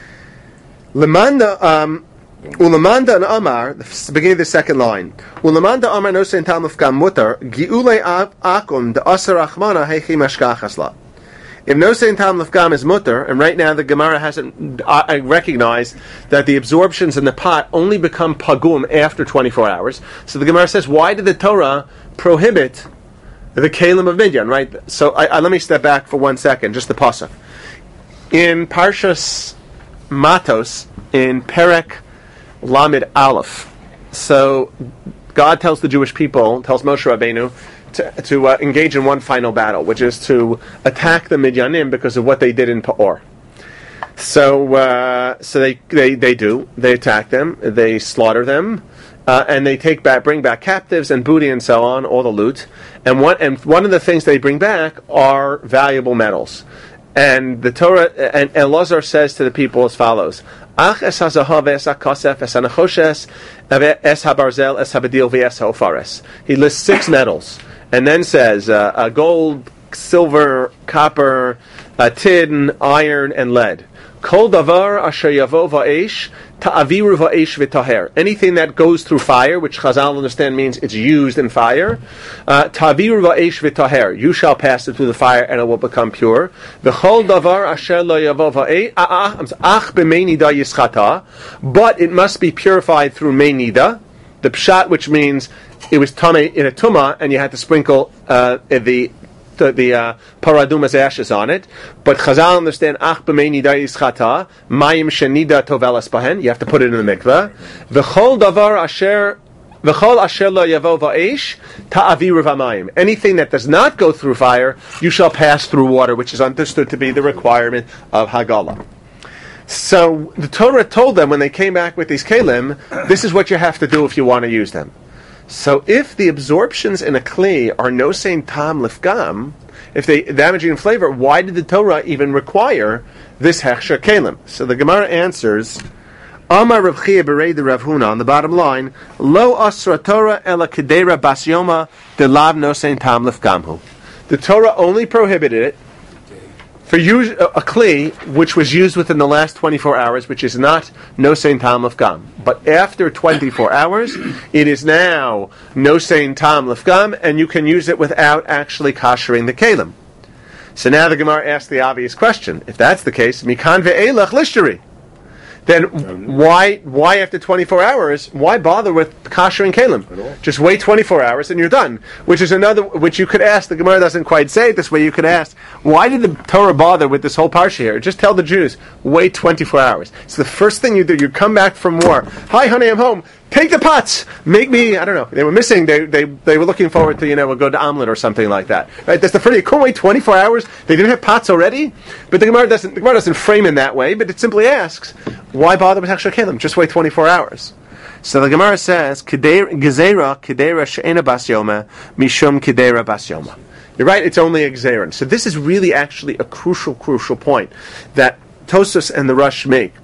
Ulamanda and Amar, the beginning of the second line. Ulamanda Amar no sein tam lefgam mutar giulei akum de aser achmana heichi mashkachasla. If no sein tam lefgam is mutar, and right now the Gemara hasn't recognized that the absorptions in the pot only become pagum after 24 hours. So the Gemara says, why did the Torah prohibit the kalim of Midyan? Right. So let me step back for 1 second, just the pasuk in Parshas Matos in Perek Lamed Aleph. So God tells the Jewish people, tells Moshe Rabbeinu, to engage in one final battle, which is to attack the Midyanim because of what they did in Pa'or. So they attack them, they slaughter them, and they bring back captives and booty and so on, all the loot. And one of the things they bring back are valuable metals. And the Torah and Elazar says to the people as follows: Ach es hazahav es hakasef es hanachoshes es habarzel es habedil v'es haofares. He lists 6 metals, and then says gold, silver, copper, tin, iron, and lead. Kol davar asher yavo va'esh ta'aviru va'esh v'taher. Anything that goes through fire, which Chazal understand means it's used in fire, ta'aviru va'esh v'taher. You shall pass it through the fire and it will become pure. V'chol davar asher lo yavo va'esh ach b'mei nida yischata. But it must be purified through mei nida. The pshat, which means it was tamei in a tumah, and you had to sprinkle the paradumas ashes on it, but Chazal understand ach b'mei nida yischata mayim shenida tovelas bahen. You have to put it in the mikveh. V'chol davar asher lo yavo va'esh ta'aviru v'mayim. Anything that does not go through fire, you shall pass through water, which is understood to be the requirement of Haggalah. So the Torah told them when they came back with these kelim, this is what you have to do if you want to use them. So if the absorptions in a kli are no sein tam lefgam, if they damaging in flavor, why did the Torah even require this hechsher kelim? So the Gemara answers, Amar Rav Chia berei the Rav Huna, on the bottom line, Lo asra Torah ela kedera bas yoma de lav no sein tam lefgamhu. The Torah only prohibited it for use a kli which was used within the last 24 hours, which is not no sein tam lefgam. But after 24 hours, it is now no sein tam lefgam, and you can use it without actually koshering the kelim. So now the Gemara asks the obvious question: if that's the case, mikan ve'elach lishteri, then why after 24 hours, why bother with koshering kelim? Just wait 24 hours and you're done. Which is which you could ask, the Gemara doesn't quite say it this way, you could ask, why did the Torah bother with this whole parsha here? Just tell the Jews, wait 24 hours. So the first thing you do, you come back from war, hi honey, I'm home, take the pots, make me, I don't know, they were missing, they were looking forward to, we'll go to omelet or something like that. Right? That's the first, you couldn't wait 24 hours, they didn't have pots already, but the Gemara doesn't frame in that way, but it simply asks, why bother with hechsher kelim? Just wait 24 hours. So the Gemara says, Gedera she'ena bas yoma, mishum Gedera bas yoma. You're right, it's only a gzeron. So this is really actually a crucial point that Tosfos and the Rush make.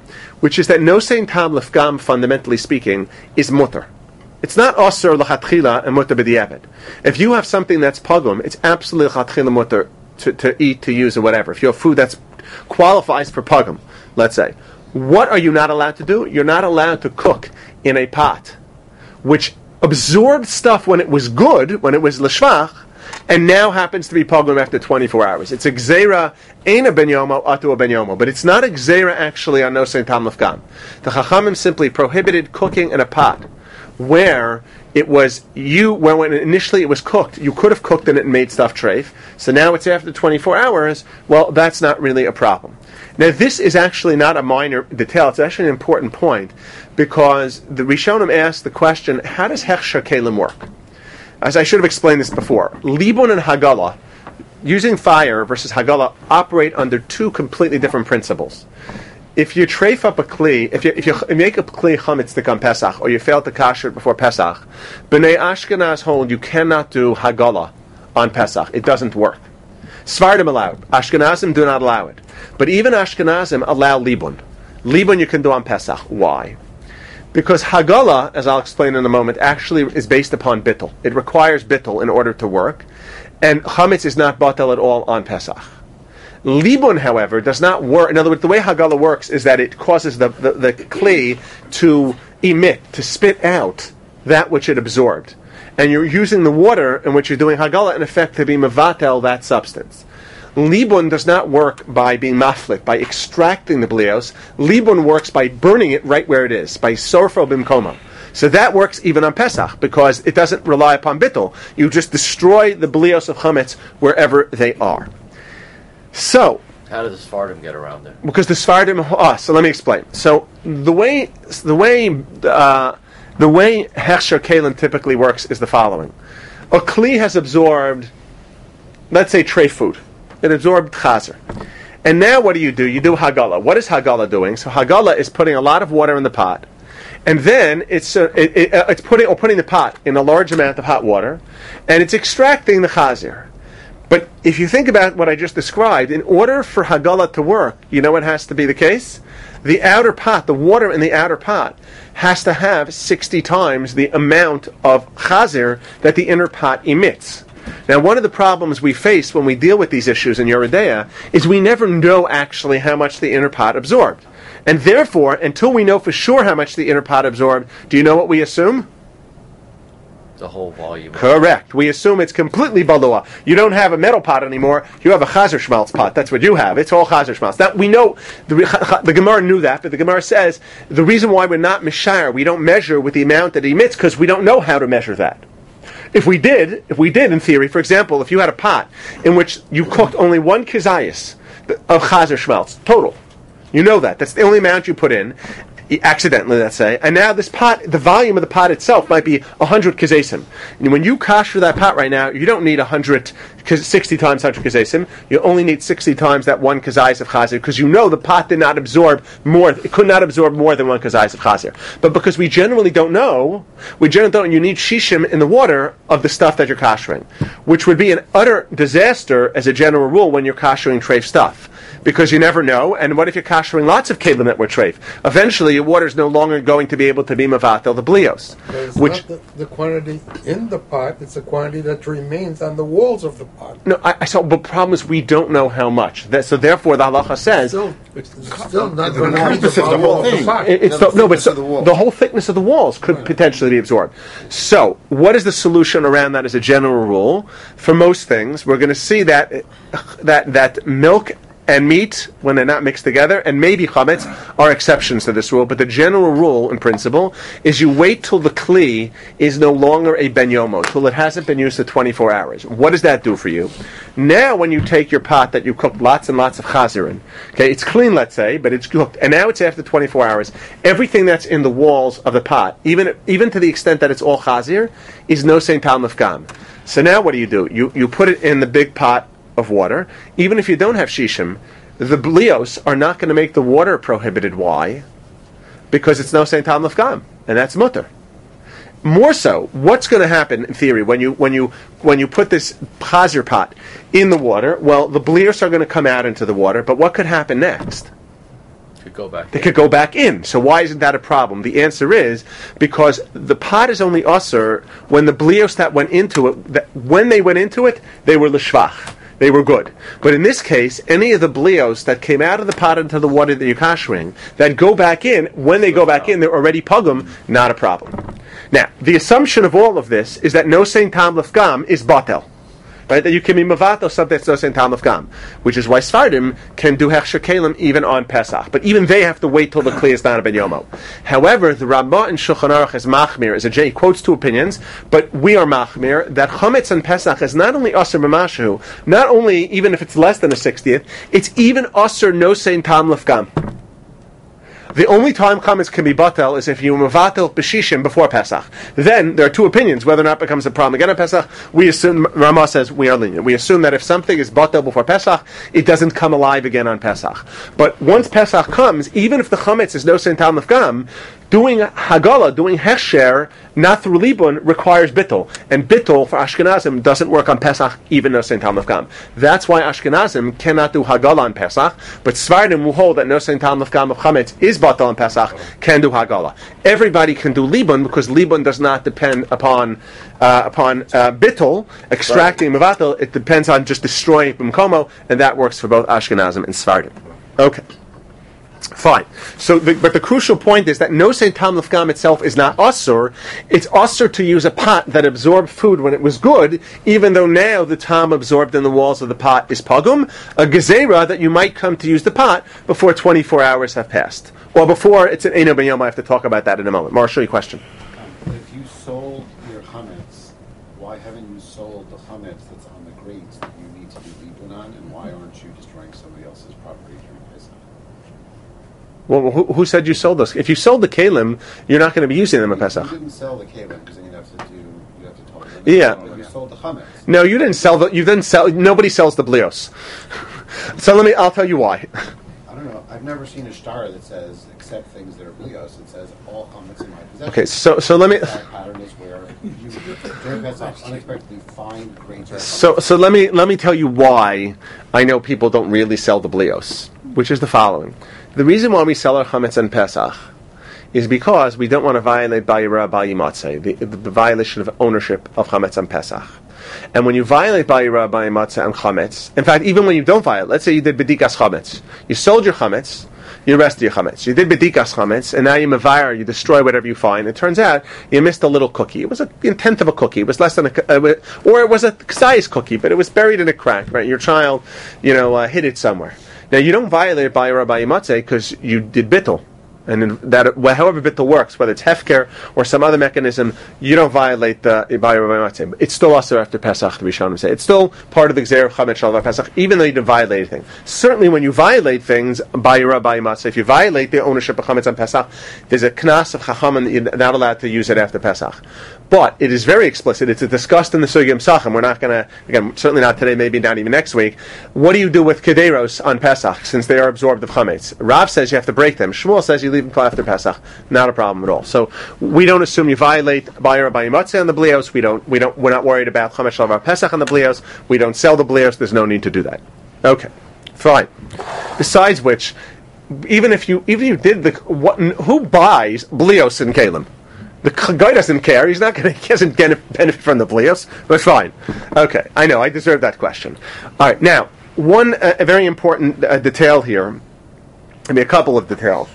which is that nosein tam lefgam, fundamentally speaking, is mutter. It's not asur l'chatchila and mutter b'di'eved. If you have something that's pagum, it's absolutely l'chatchila mutter to eat, to use, or whatever. If you have food that qualifies for pagum, let's say, what are you not allowed to do? You're not allowed to cook in a pot which absorbed stuff when it was good, when it was l'shvach, and now happens to be pogrom after 24 hours. It's a gzeira, ein a ben yomo, atu a ben yomo. But it's not a gzeira actually on nosein tam lefgam. The Chachamim simply prohibited cooking in a pot where it was, when initially it was cooked, you could have cooked in it and made stuff treif. So now it's after 24 hours, well, that's not really a problem. Now, this is actually not a minor detail. It's actually an important point because the Rishonim asked the question, how does hechsher kelim work? As I should have explained this before, Libun and Hagala, using fire versus Hagala, operate under two completely different principles. If you treif up a kli, if you make a kli chametz on Pesach, or you fail to kasher it before Pesach, B'nai Ashkenaz hold you cannot do Hagala on Pesach. It doesn't work. Svardim allowed. Ashkenazim do not allow it. But even Ashkenazim allow Libun. Libun you can do on Pesach. Why? Because Hagala, as I'll explain in a moment, actually is based upon bittul. It requires bittul in order to work. And chametz is not batel at all on Pesach. Libun, however, does not work. In other words, the way Hagala works is that it causes the kli to emit, to spit out that which it absorbed. And you're using the water in which you're doing Hagala, in effect, to be mevatel that substance. Libun does not work by being maflit, by extracting the blios. Libun works by burning it right where it is, by sorfo bimkoma. So that works even on Pesach, because it doesn't rely upon bittul. You just destroy the blios of chametz wherever they are. So, how do the Sfardim get around it? Because the Sfardim, so let me explain. So the way hechsher kelim typically works is the following: a kli has absorbed, let's say, treif food. It absorbed chazer, and now what do? You do Hagala. What is Hagala doing? So Hagala is putting a lot of water in the pot, and then it's putting the pot in a large amount of hot water, and it's extracting the chazer. But if you think about what I just described, in order for Hagala to work, you know what has to be the case? The outer pot, the water in the outer pot, has to have 60 times the amount of chazer that the inner pot emits. Now, one of the problems we face when we deal with these issues in Yoreh De'ah is we never know actually how much the inner pot absorbed. And therefore, until we know for sure how much the inner pot absorbed, do you know what we assume? The whole volume. Correct. We assume it's completely balua. You don't have a metal pot anymore. You have a chazer shmaltz pot. That's what you have. It's all chazer shmaltz. Now, we know, the Gemara knew that, but the Gemara says, the reason why we're not mishayar, we don't measure with the amount that it emits, because we don't know how to measure that. If we did, in theory, for example, if you had a pot in which you cooked only one kizayis of chazer shmaltz, total, you know that. That's the only amount you put in, accidentally, let's say, and now this pot, the volume of the pot itself might be 100 kazesim. And when you kasher that pot right now, you don't need 60 times 100 kazesim. You only need 60 times that one kazayis of chazer, because you know the pot did not absorb more. It could not absorb more than one kazayis of chazer. But because we generally don't know, you need shishim in the water of the stuff that you're kashering, which would be an utter disaster as a general rule when you're kashering treif stuff. Because you never know, and what if you're kashering lots of kelim that were treif? Eventually, your water is no longer going to be able to be mavatel the blios. It's not the quantity in the pot; it's the quantity that remains on the walls of the pot. No, I saw. But the problem is we don't know how much. So therefore, the halacha says it's still not going to be the whole thing. The whole thickness of the walls could potentially be absorbed. So, what is the solution around that as a general rule? For most things, we're going to see that milk and meat, when they're not mixed together, and maybe chametz, are exceptions to this rule. But the general rule, in principle, is you wait till the kli is no longer a ben yomo, till it hasn't been used for 24 hours. What does that do for you? Now, when you take your pot that you cooked lots and lots of chazer in, okay, it's clean, let's say, but it's cooked, and now it's after 24 hours, everything that's in the walls of the pot, even to the extent that it's all chazer, is nosein tal mefgam. So now what do? You put it in the big pot of water. Even if you don't have shishim, the blios are not going to make the water prohibited. Why? Because it's no saint tal mefgam, and that's mutter. More so, what's going to happen in theory when you put this chazer pot in the water? Well, the blios are going to come out into the water, but what could happen next? Could go back. They could go back in. So why isn't that a problem? The answer is because the pot is only usher when the blios that went into it, when they went into it, they were l'shvach. They were good. But in this case, any of the blios that came out of the pot into the water that you're kashering, that go back in, when they go back in, they're already pugum, not a problem. Now, the assumption of all of this is that no sein tam lefgam is batel. Right, that you can be mavato something that's no sein tam lefgam, which is why Sfardim can do hechsher kelim even on Pesach, but even they have to wait till the kli is done ben yomo. However, the Ramah in Shulchan Aruch is machmir, as a J quotes two opinions, but we are machmir that chametz on Pesach is not only aser b'mashu, not only even if it's less than a 60th, it's even aser no sein tam lefgam. The only time chametz can be batel is if you mavatel b'shishim before Pesach. Then there are two opinions whether or not it becomes a problem again on Pesach. We assume, Ramah says we are lenient. We assume that if something is batel before Pesach, it doesn't come alive again on Pesach. But once Pesach comes, even if the chametz is no sein tam lefgam, doing hagala, doing hechsher, not through libun, requires bittul. And bittul for Ashkenazim doesn't work on Pesach, even no sein tam lefgam. That's why Ashkenazim cannot do hagala on Pesach, but Sfardim will hold that no sein tam lefgam of chametz is batal on Pesach, can do hagala. Everybody can do libun because libun does not depend upon bittul, extracting mevatel. It depends on just destroying b'mkomo, and that works for both Ashkenazim and Sfardim. Okay. Fine. So, but the crucial point is that no sein tam lefgam itself is not asur. It's asur to use a pot that absorbed food when it was good, even though now the tam absorbed in the walls of the pot is pagum, a gezerah that you might come to use the pot before 24 hours have passed. Or before it's an eino ben yom. I have to talk about that in a moment. Marshall, your question. If you sold your chametz, why haven't you sold the chametz that's on the grates that you need to do libun on, and why aren't you destroying somebody else's property during Pesach? Well, who said you sold those? If you sold the kalim, you're not going to be using them at Pesach. You didn't sell the kalim because then you have to tell them. Yeah. You sold the chametz. No, you didn't sell nobody sells the blios. So I'll tell you why. I don't know. I've never seen a star that says except things that are blios. It says all chametz in my possession. Okay, so let me. That pattern is where you during Pesach unexpectedly find grains. So let me tell you why I know people don't really sell the blios, which is the following. The reason why we sell our chametz on Pesach is because we don't want to violate Bayira Bayimatzeh, the violation of ownership of chametz on Pesach. And when you violate Bayira Bayimatzeh on chametz, in fact, even when you don't violate, let's say you did bedikas chametz, you sold your chametz, you arrested your chametz. You did bedikas chametz, and now you mavire, you destroy whatever you find. It turns out you missed a little cookie. It was a tenth of a cookie. It was less than or it was a size cookie, but it was buried in a crack. Right, your child, hid it somewhere. Now you don't violate Bayira Bayimatzeh because you did bittul. And that, however bittul works, whether it's hefker or some other mechanism, you don't violate the Bayir B'Matzeh. It's still also after Pesach, the Rishonim say. It's still part of the Gzeir of Chametz Shalva Pesach, even though you didn't violate anything. Certainly when you violate things, Bayir B'Matzeh, if you violate the ownership of Chametz on Pesach, there's a knas of Chacham and you're not allowed to use it after Pesach. But it is very explicit. It's discussed in the Sugim Sachem. We're not going to, again, certainly not today, maybe not even next week. What do you do with Kederos on Pesach, since they are absorbed of Chametz? Rav says you have to break them. Shmuel says you leave them until after Pesach. Not a problem at all. So we don't assume you violate Bayir Bayimatzeh on the blios. We're not worried about Chametz Shalva Pesach on the blios. We don't sell the blios. There's no need to do that. Okay, fine. Besides which, even if you did who buys blios in Kalim? The guy doesn't care. He doesn't benefit from the blios, but fine. Okay, I know. I deserve that question. All right, now, a very important detail here. A couple of details.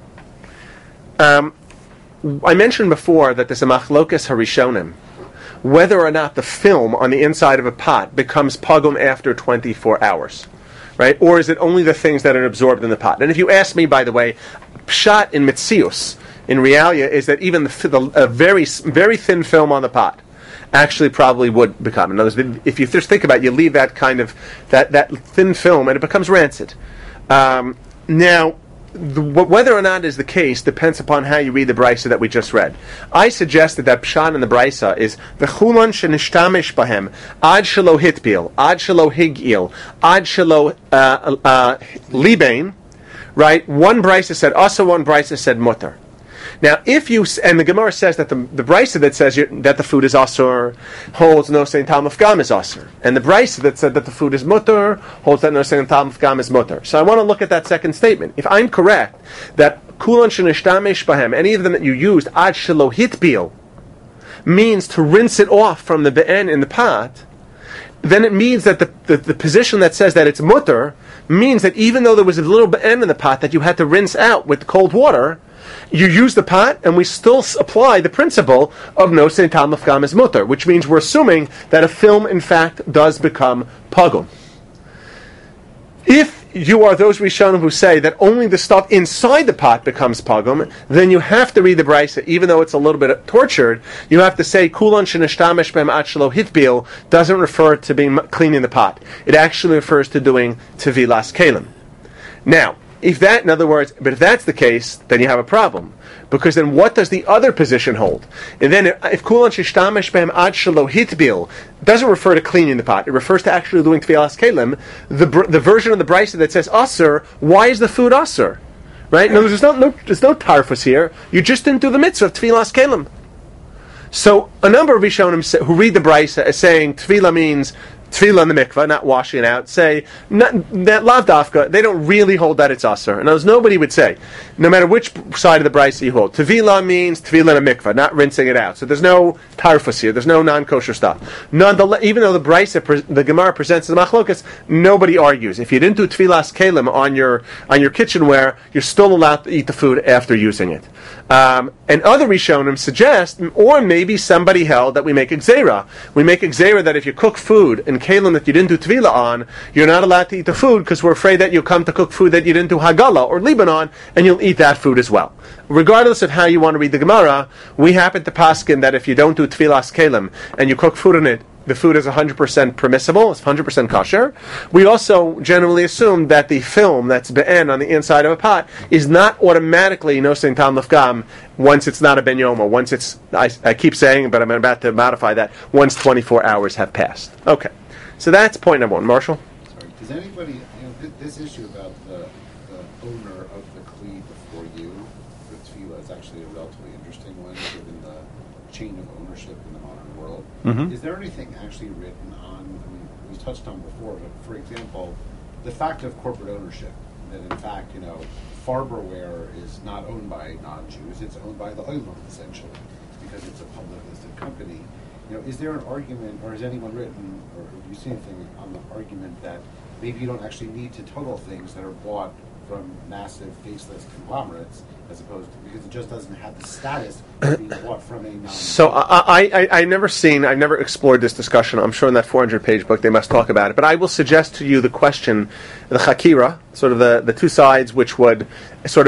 I mentioned before that there's a machlokas harishonim, whether or not the film on the inside of a pot becomes pagum after 24 hours, right? Or is it only the things that are absorbed in the pot? And if you ask me, by the way, pshat in mitzius, in realia, is that even a very, very thin film on the pot actually probably would become. In other words, if you just think about it, you leave that kind of, that thin film and it becomes rancid. Now, whether or not is the case depends upon how you read the brisa that we just read. I suggested that pshat in the brisa is v'chulan shenishtamish bahem ad shelo hitbil, ad shelo higil, ad shelo libein. Right? One brisa said asa, one brisa said mutter. Now, if you, and the Gemara says that the Brisa that says that the food is asur holds no saying tam of gam is asur, and the Brisa that said that the food is mutter holds that no saying tam of gam is mutter. So I want to look at that second statement. If I'm correct that kulan shenishtamesh bahem, any of them that you used ad shelo hitbil, means to rinse it off from the be'en in the pot, then it means that the position that says that it's mutter means that even though there was a little be'en in the pot that you had to rinse out with cold water, you use the pot, and we still apply the principle of no sein tam of gam is mutter, which means we're assuming that a film, in fact, does become pagum. If you are those Rishonim who say that only the stuff inside the pot becomes pagum, then you have to read the Brisa, even though it's a little bit tortured. You have to say kulan shenishtamesh b'hem ad shelo hitbil doesn't refer to being cleaning the pot. It actually refers to doing tevilas kelim. Now, if that's the case, then you have a problem. Because then what does the other position hold? And then if kulan shishtamesh behem ad shelo hitbil doesn't refer to cleaning the pot, it refers to actually doing tevilas kelim, the version of the Brisa that says asur, why is the food asur? Right? No, there's no tarfus here. You just didn't do the mitzvah of tevilas kelim. So a number of Rishonim who read the Brisa as saying tefillah means tefillah in the mikvah, not washing it out, say that lav dafka, they don't really hold that it's asur. And as nobody would say, no matter which side of the Brisa you hold, tefillah means tefillah in a mikvah, not rinsing it out. So there's no tarfus here, there's no non-kosher stuff. Nonetheless, even though the Brisa, the Gemara presents the machlokas, nobody argues. If you didn't do tevilas kelim on your kitchenware, you're still allowed to eat the food after using it. And other Rishonim suggest, or maybe somebody held that we make a gzeira. We make a gzeira that if you cook food in kelim that you didn't do tevilah on, you're not allowed to eat the food because we're afraid that you'll come to cook food that you didn't do hagala or liban on, and you'll eat that food as well. Regardless of how you want to read the Gemara, we happen to paskin that if you don't do tevilas kelim and you cook food in it, the food is 100% permissible, it's 100% kosher. We also generally assume that the film that's be'en on the inside of a pot is not automatically no sein tam lefgam once it's not a ben yoma, once it's, I keep saying, but I'm about to modify that, once 24 hours have passed. Okay, so that's point number one. Marshall? Sorry, does anybody, this issue about the owner of the kli before you, the tefillah, is actually a relatively interesting one, given the chain of ownership in the modern world. Mm-hmm. Is there anything actually written on, we touched on before, but for example, the fact of corporate ownership, that in fact, Farberware is not owned by non-Jews, it's owned by the Olam, essentially, because it's a public listed company. Is there an argument, or has anyone written, or have you seen anything on the argument that maybe you don't actually need to total things that are bought from massive faceless conglomerates, as opposed to, because it just doesn't have the status of being bought from a non-Jew? So I've never explored this discussion. I'm sure in that 400-page book they must talk about it. But I will suggest to you the question, the chakira, sort of the two sides which would sort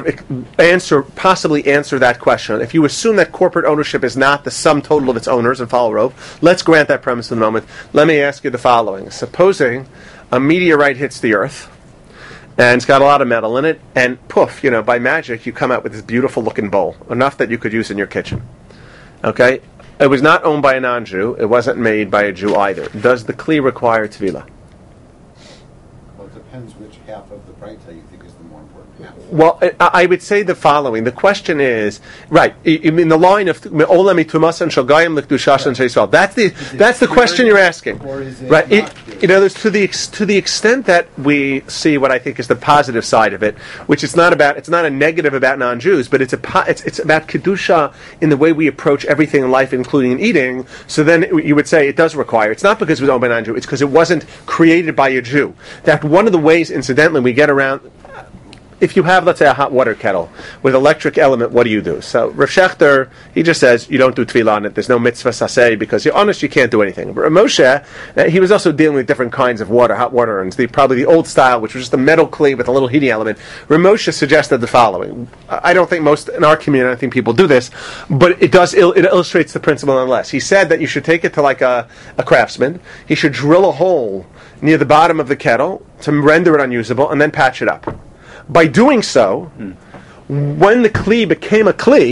of possibly answer that question. If you assume that corporate ownership is not the sum total of its owners, and follow Rove, let's grant that premise in a moment. Let me ask you the following. Supposing a meteorite hits the Earth, and it's got a lot of metal in it, and poof, by magic, you come out with this beautiful looking bowl, enough that you could use in your kitchen. Okay? It was not owned by a non-Jew. It wasn't made by a Jew either. Does the kli require tevilah? Well, it depends which half of the brayta you think is the more important half. Well, I would say the following. The question is, right, in the line of Olam itumasan shogayim l'kdushashan sheisrael. That's the question you're asking. Or is it right? not There's to the extent that we see what I think is the positive side of it, which it's not a negative about non-Jews, but it's about kedusha in the way we approach everything in life, including eating. So then you would say it does require. It's not because it was owned by a non-Jew. It's because it wasn't created by a Jew. That one of the ways, incidentally, we get around. If you have, let's say, a hot water kettle with electric element, what do you do? So Rav Shechter, he just says you don't do tefillah on it. There's no mitzvah saseh because you're honest, you can't do anything. But Moshe, he was also dealing with different kinds of water, hot water, and probably the old style, which was just a metal kli with a little heating element. Rav Moshe suggested the following. I don't think most in our community, I don't think people do this, but it illustrates the principle nonetheless. He said that you should take it to like a craftsman. He should drill a hole near the bottom of the kettle to render it unusable, and then patch it up. By doing so, when the kli became a kli,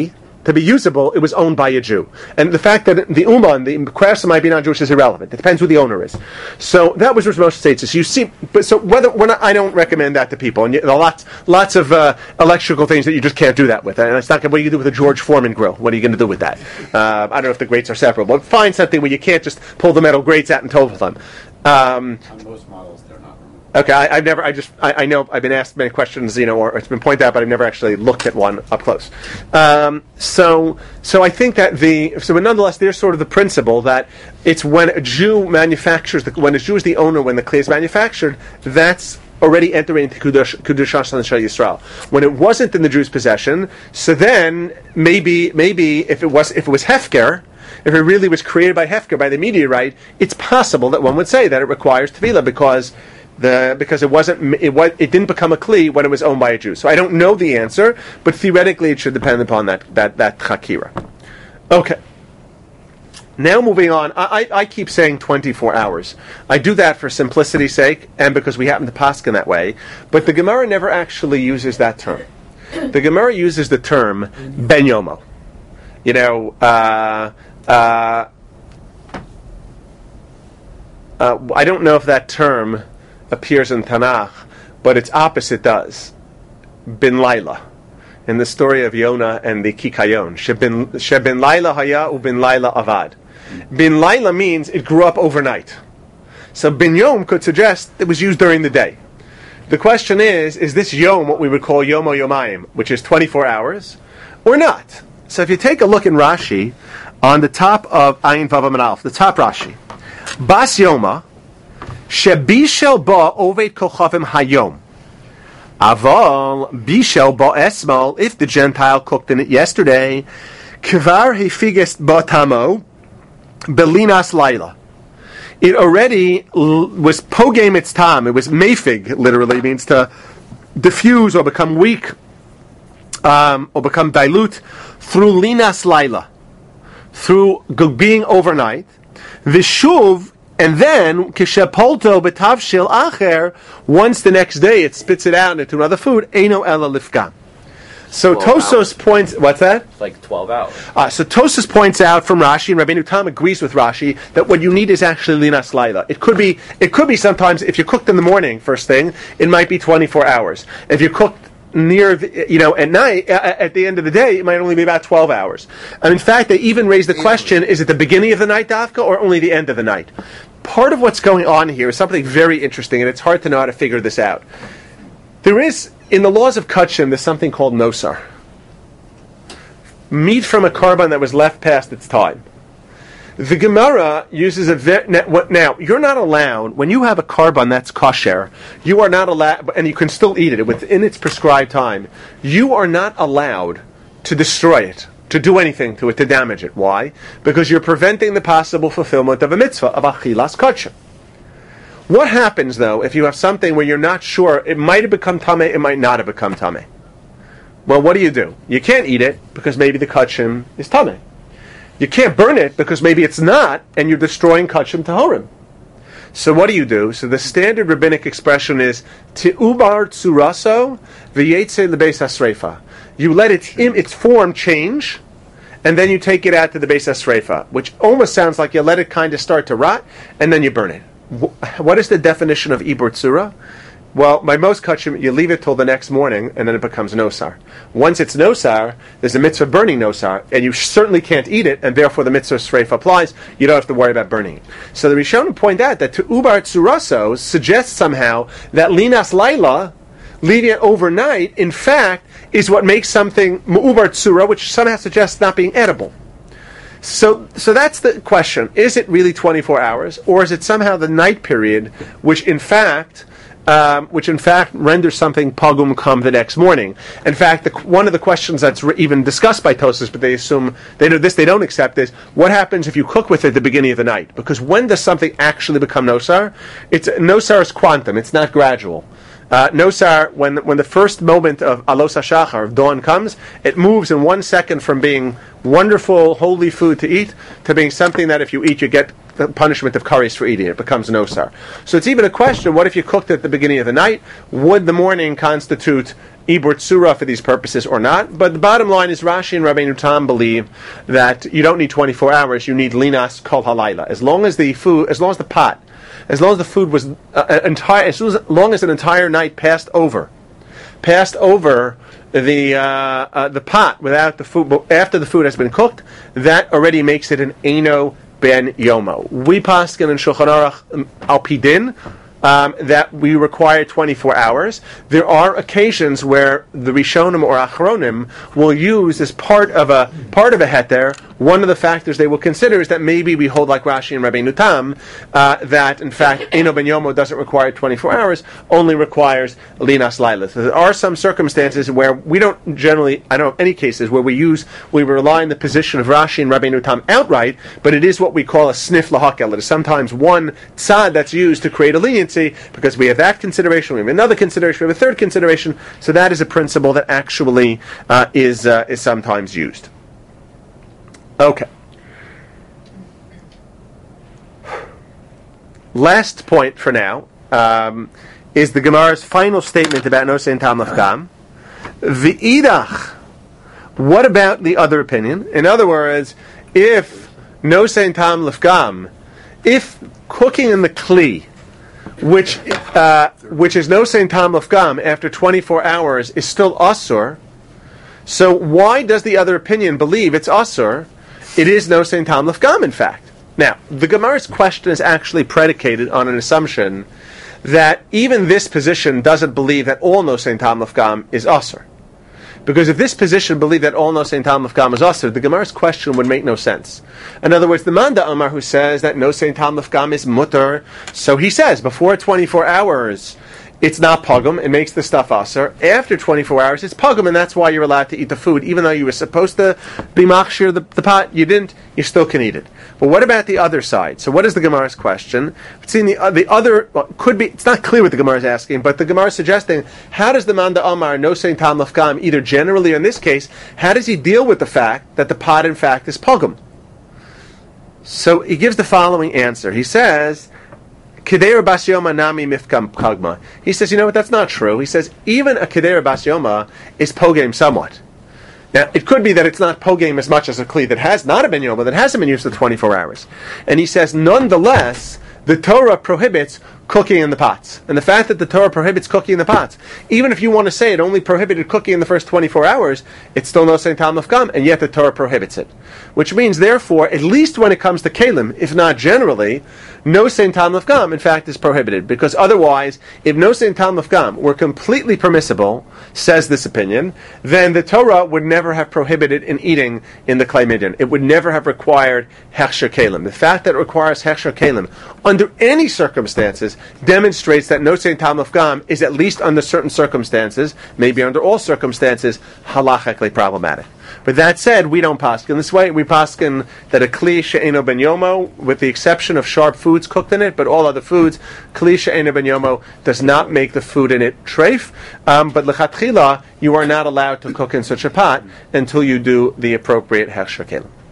to be usable, it was owned by a Jew. And the fact that the Uman, the Kresem might be non-Jewish is irrelevant. It depends who the owner is. So that was what Moshe states. So you see, but so I don't recommend that to people. And there are lots of electrical things that you just can't do that with. And it's not what do you do with a George Foreman grill? What are you going to do with that? I don't know if the grates are separable. But find something where you can't just pull the metal grates out and total them. On most models, they're not removable. Okay, I know I've been asked many questions, or it's been pointed out, but I've never actually looked at one up close. So I think that but nonetheless, there's sort of the principle that it's when a Jew manufactures, when a Jew is the owner, when the clay is manufactured, that's already entering into Kedushas and Shal Yisrael. When it wasn't in the Jew's possession, so then maybe if it was Hefker, if it really was created by Hefker, by the meteorite, it's possible that one would say that it requires Tefillah because it didn't become a Kli when it was owned by a Jew. So I don't know the answer, but theoretically it should depend upon that Chakira. Okay. Now moving on, I keep saying 24 hours. I do that for simplicity's sake and because we happen to paskin that way, but the Gemara never actually uses that term. The Gemara uses the term Ben Yomo. I don't know if that term appears in Tanakh, but its opposite does. Bin Laila. In the story of Yonah and the Kikayon. Shebin Laila haya u bin Laila avad. Bin Laila means it grew up overnight. So Bin Yom could suggest it was used during the day. The question is this Yom what we would call Yomo Yomayim, which is 24 hours, or not? So if you take a look in Rashi, on the top of Ayin Vav Amud Aleph, the top Rashi, Bas Yoma, Shebishel ba Oved Kochavim Hayom. Aval Bishel ba Esmal, if the Gentile cooked in it yesterday, Kvar Hefigest ba Tamo, Belinas Laila. It already was pogame its tam. It was mefig, literally means to diffuse or become weak, or become dilute through linas laila, through being overnight. Vishuv, and then kishapolto betavshil acher. Once the next day it spits it out into another food. Eino ela lifka. So Tosos points. What's that? It's like 12 hours. So Tosos points out from Rashi, and Rabbeinu Tam agrees with Rashi that what you need is actually linas laila. It could be sometimes if you cooked in the morning, first thing, it might be 24 hours. If you cooked near at night, at the end of the day, it might only be about 12 hours. And in fact, they even raise the question: is it the beginning of the night, Dafka, or only the end of the night? Part of what's going on here is something very interesting, and it's hard to know how to figure this out. There is, in the laws of Kachim, there's something called nosar. Meat from a carbon that was left past its time. The Gemara uses now, you're not allowed, when you have a carbon that's kosher, you are not allowed, and you can still eat it within its prescribed time, you are not allowed to destroy it, to do anything to it, to damage it. Why? Because you're preventing the possible fulfillment of a mitzvah, of achilas kachim. What happens, though, if you have something where you're not sure, it might have become tameh, it might not have become tameh? Well, what do? You can't eat it, because maybe the kachim is tameh. You can't burn it, because maybe it's not, and you're destroying kachim tahorim. So what do? So the standard rabbinic expression is, Ti'ubar tsuraso v'yetze lebeis hasreifa. You let its form change, and then you take it out to the beis hasreifa, which almost sounds like you let it kind of start to rot, and then you burn it. What is the definition of ibur tzura? Well, by most kachim, you leave it till the next morning, and then it becomes nosar. Once it's nosar, there's a mitzvah burning nosar, and you certainly can't eat it, and therefore the mitzvah sreif applies. You don't have to worry about burning it. So the Rishonim point out that to ubar tzuraso suggests somehow that linas laila, leaving it overnight, in fact, is what makes something ubar tzura, which somehow suggests not being edible. So that's the question. Is it really 24 hours, or is it somehow the night period, which in fact renders something pagum come the next morning? In fact, one of the questions that's even discussed by Tosas, but they assume they know this, they don't accept, is what happens if you cook with it at the beginning of the night? Because when does something actually become nosar? Nosar is quantum; it's not gradual. Nosar, when the first moment of Alos HaShachar, of dawn comes, it moves in 1 second from being wonderful, holy food to eat to being something that if you eat, you get the punishment of kares for eating. It becomes Nosar. So it's even a question, what if you cooked at the beginning of the night? Would the morning constitute Ibur Tsura for these purposes or not? But the bottom line is Rashi and Rabbeinu Tam believe that you don't need 24 hours, you need Linas Kol Halayla. As long as the food was entire, as long as an entire night passed over the pot without the food, after the food has been cooked, that already makes it an Eino Ben Yomo. We paskin in Shulchan Aruch al Pidin that we require 24 hours. There are occasions where the Rishonim or Achronim will use as part of a heter. One of the factors they will consider is that maybe we hold like Rashi and Rabbeinu Tam that in fact Eino Ben Yomo doesn't require 24 hours, only requires Linas Laila. So there are some circumstances where we don't generally, I don't know any cases where we rely on the position of Rashi and Rabbeinu Tam outright, but it is what we call a snif lahakel. It is sometimes one tzad that's used to create a leniency because we have that consideration, we have another consideration, we have a third consideration. So that is a principle that actually is sometimes used. Okay. Last point for now is the Gemara's final statement about Nosein Tam Lefkam. V'idach. What about the other opinion? In other words, if Nosein Tam Lefkam, if cooking in the kli, which is Nosein Tam Lefkam after 24 hours is still asur, so why does the other opinion believe it's asur? It is Nosein Tam Lefkam, in fact. Now, the Gemara's question is actually predicated on an assumption that even this position doesn't believe that all Nosein Tam Lefkam is asur. Because if this position believed that all Nosein Tam Lefkam is asur, the Gemara's question would make no sense. In other words, the Manda Amar who says that Nosein Tam Lefkam is mutter, so he says before 24 hours it's not pogum, it makes the stuff asur. After 24 hours it's pogum, and that's why you're allowed to eat the food. Even though you were supposed to be machshir the pot, you didn't, you still can eat it. But what about the other side? So what is the Gemara's question? It's in the other, could be, it's not clear what the Gemara is asking, but the Gemara is suggesting, how does the Manda Amar Nosein Tam Lefkam, either generally or in this case, how does he deal with the fact that the pot in fact is pogum? So he gives the following answer. He says, Kedera Bas Yoma Nami Mifkam Kagma. He says, you know what, that's not true. He says, even a Kedera Bas Yoma is pogame somewhat. Now, it could be that it's not pogame as much as a kli that has not a ben Yoma, that hasn't been used for 24 hours. And he says, nonetheless, the Torah prohibits cooking in the pots. And the fact that the Torah prohibits cooking in the pots, even if you want to say it only prohibited cooking in the first 24 hours, it's still Nosein Tam Lefkam, and yet the Torah prohibits it. Which means, therefore, at least when it comes to kelim, if not generally, Nosein Tam Lefkam, in fact, is prohibited. Because otherwise, if Nosein Tam Lefkam were completely permissible, says this opinion, then the Torah would never have prohibited in eating in the Klei Midyan. It would never have required Hechsher Kelim. The fact that it requires Hechsher Kelim, under any circumstances, demonstrates that Nosein Tam Lefkam is at least under certain circumstances, maybe under all circumstances, halachically problematic. But that said, we don't paskin this way. We paskin that a kli she'eno ben yomo, with the exception of sharp foods cooked in it, but all other foods, kli she'eno ben yomo does not make the food in it treif. But lechatchila, you are not allowed to cook in such a pot until you do the appropriate hechsher kelim.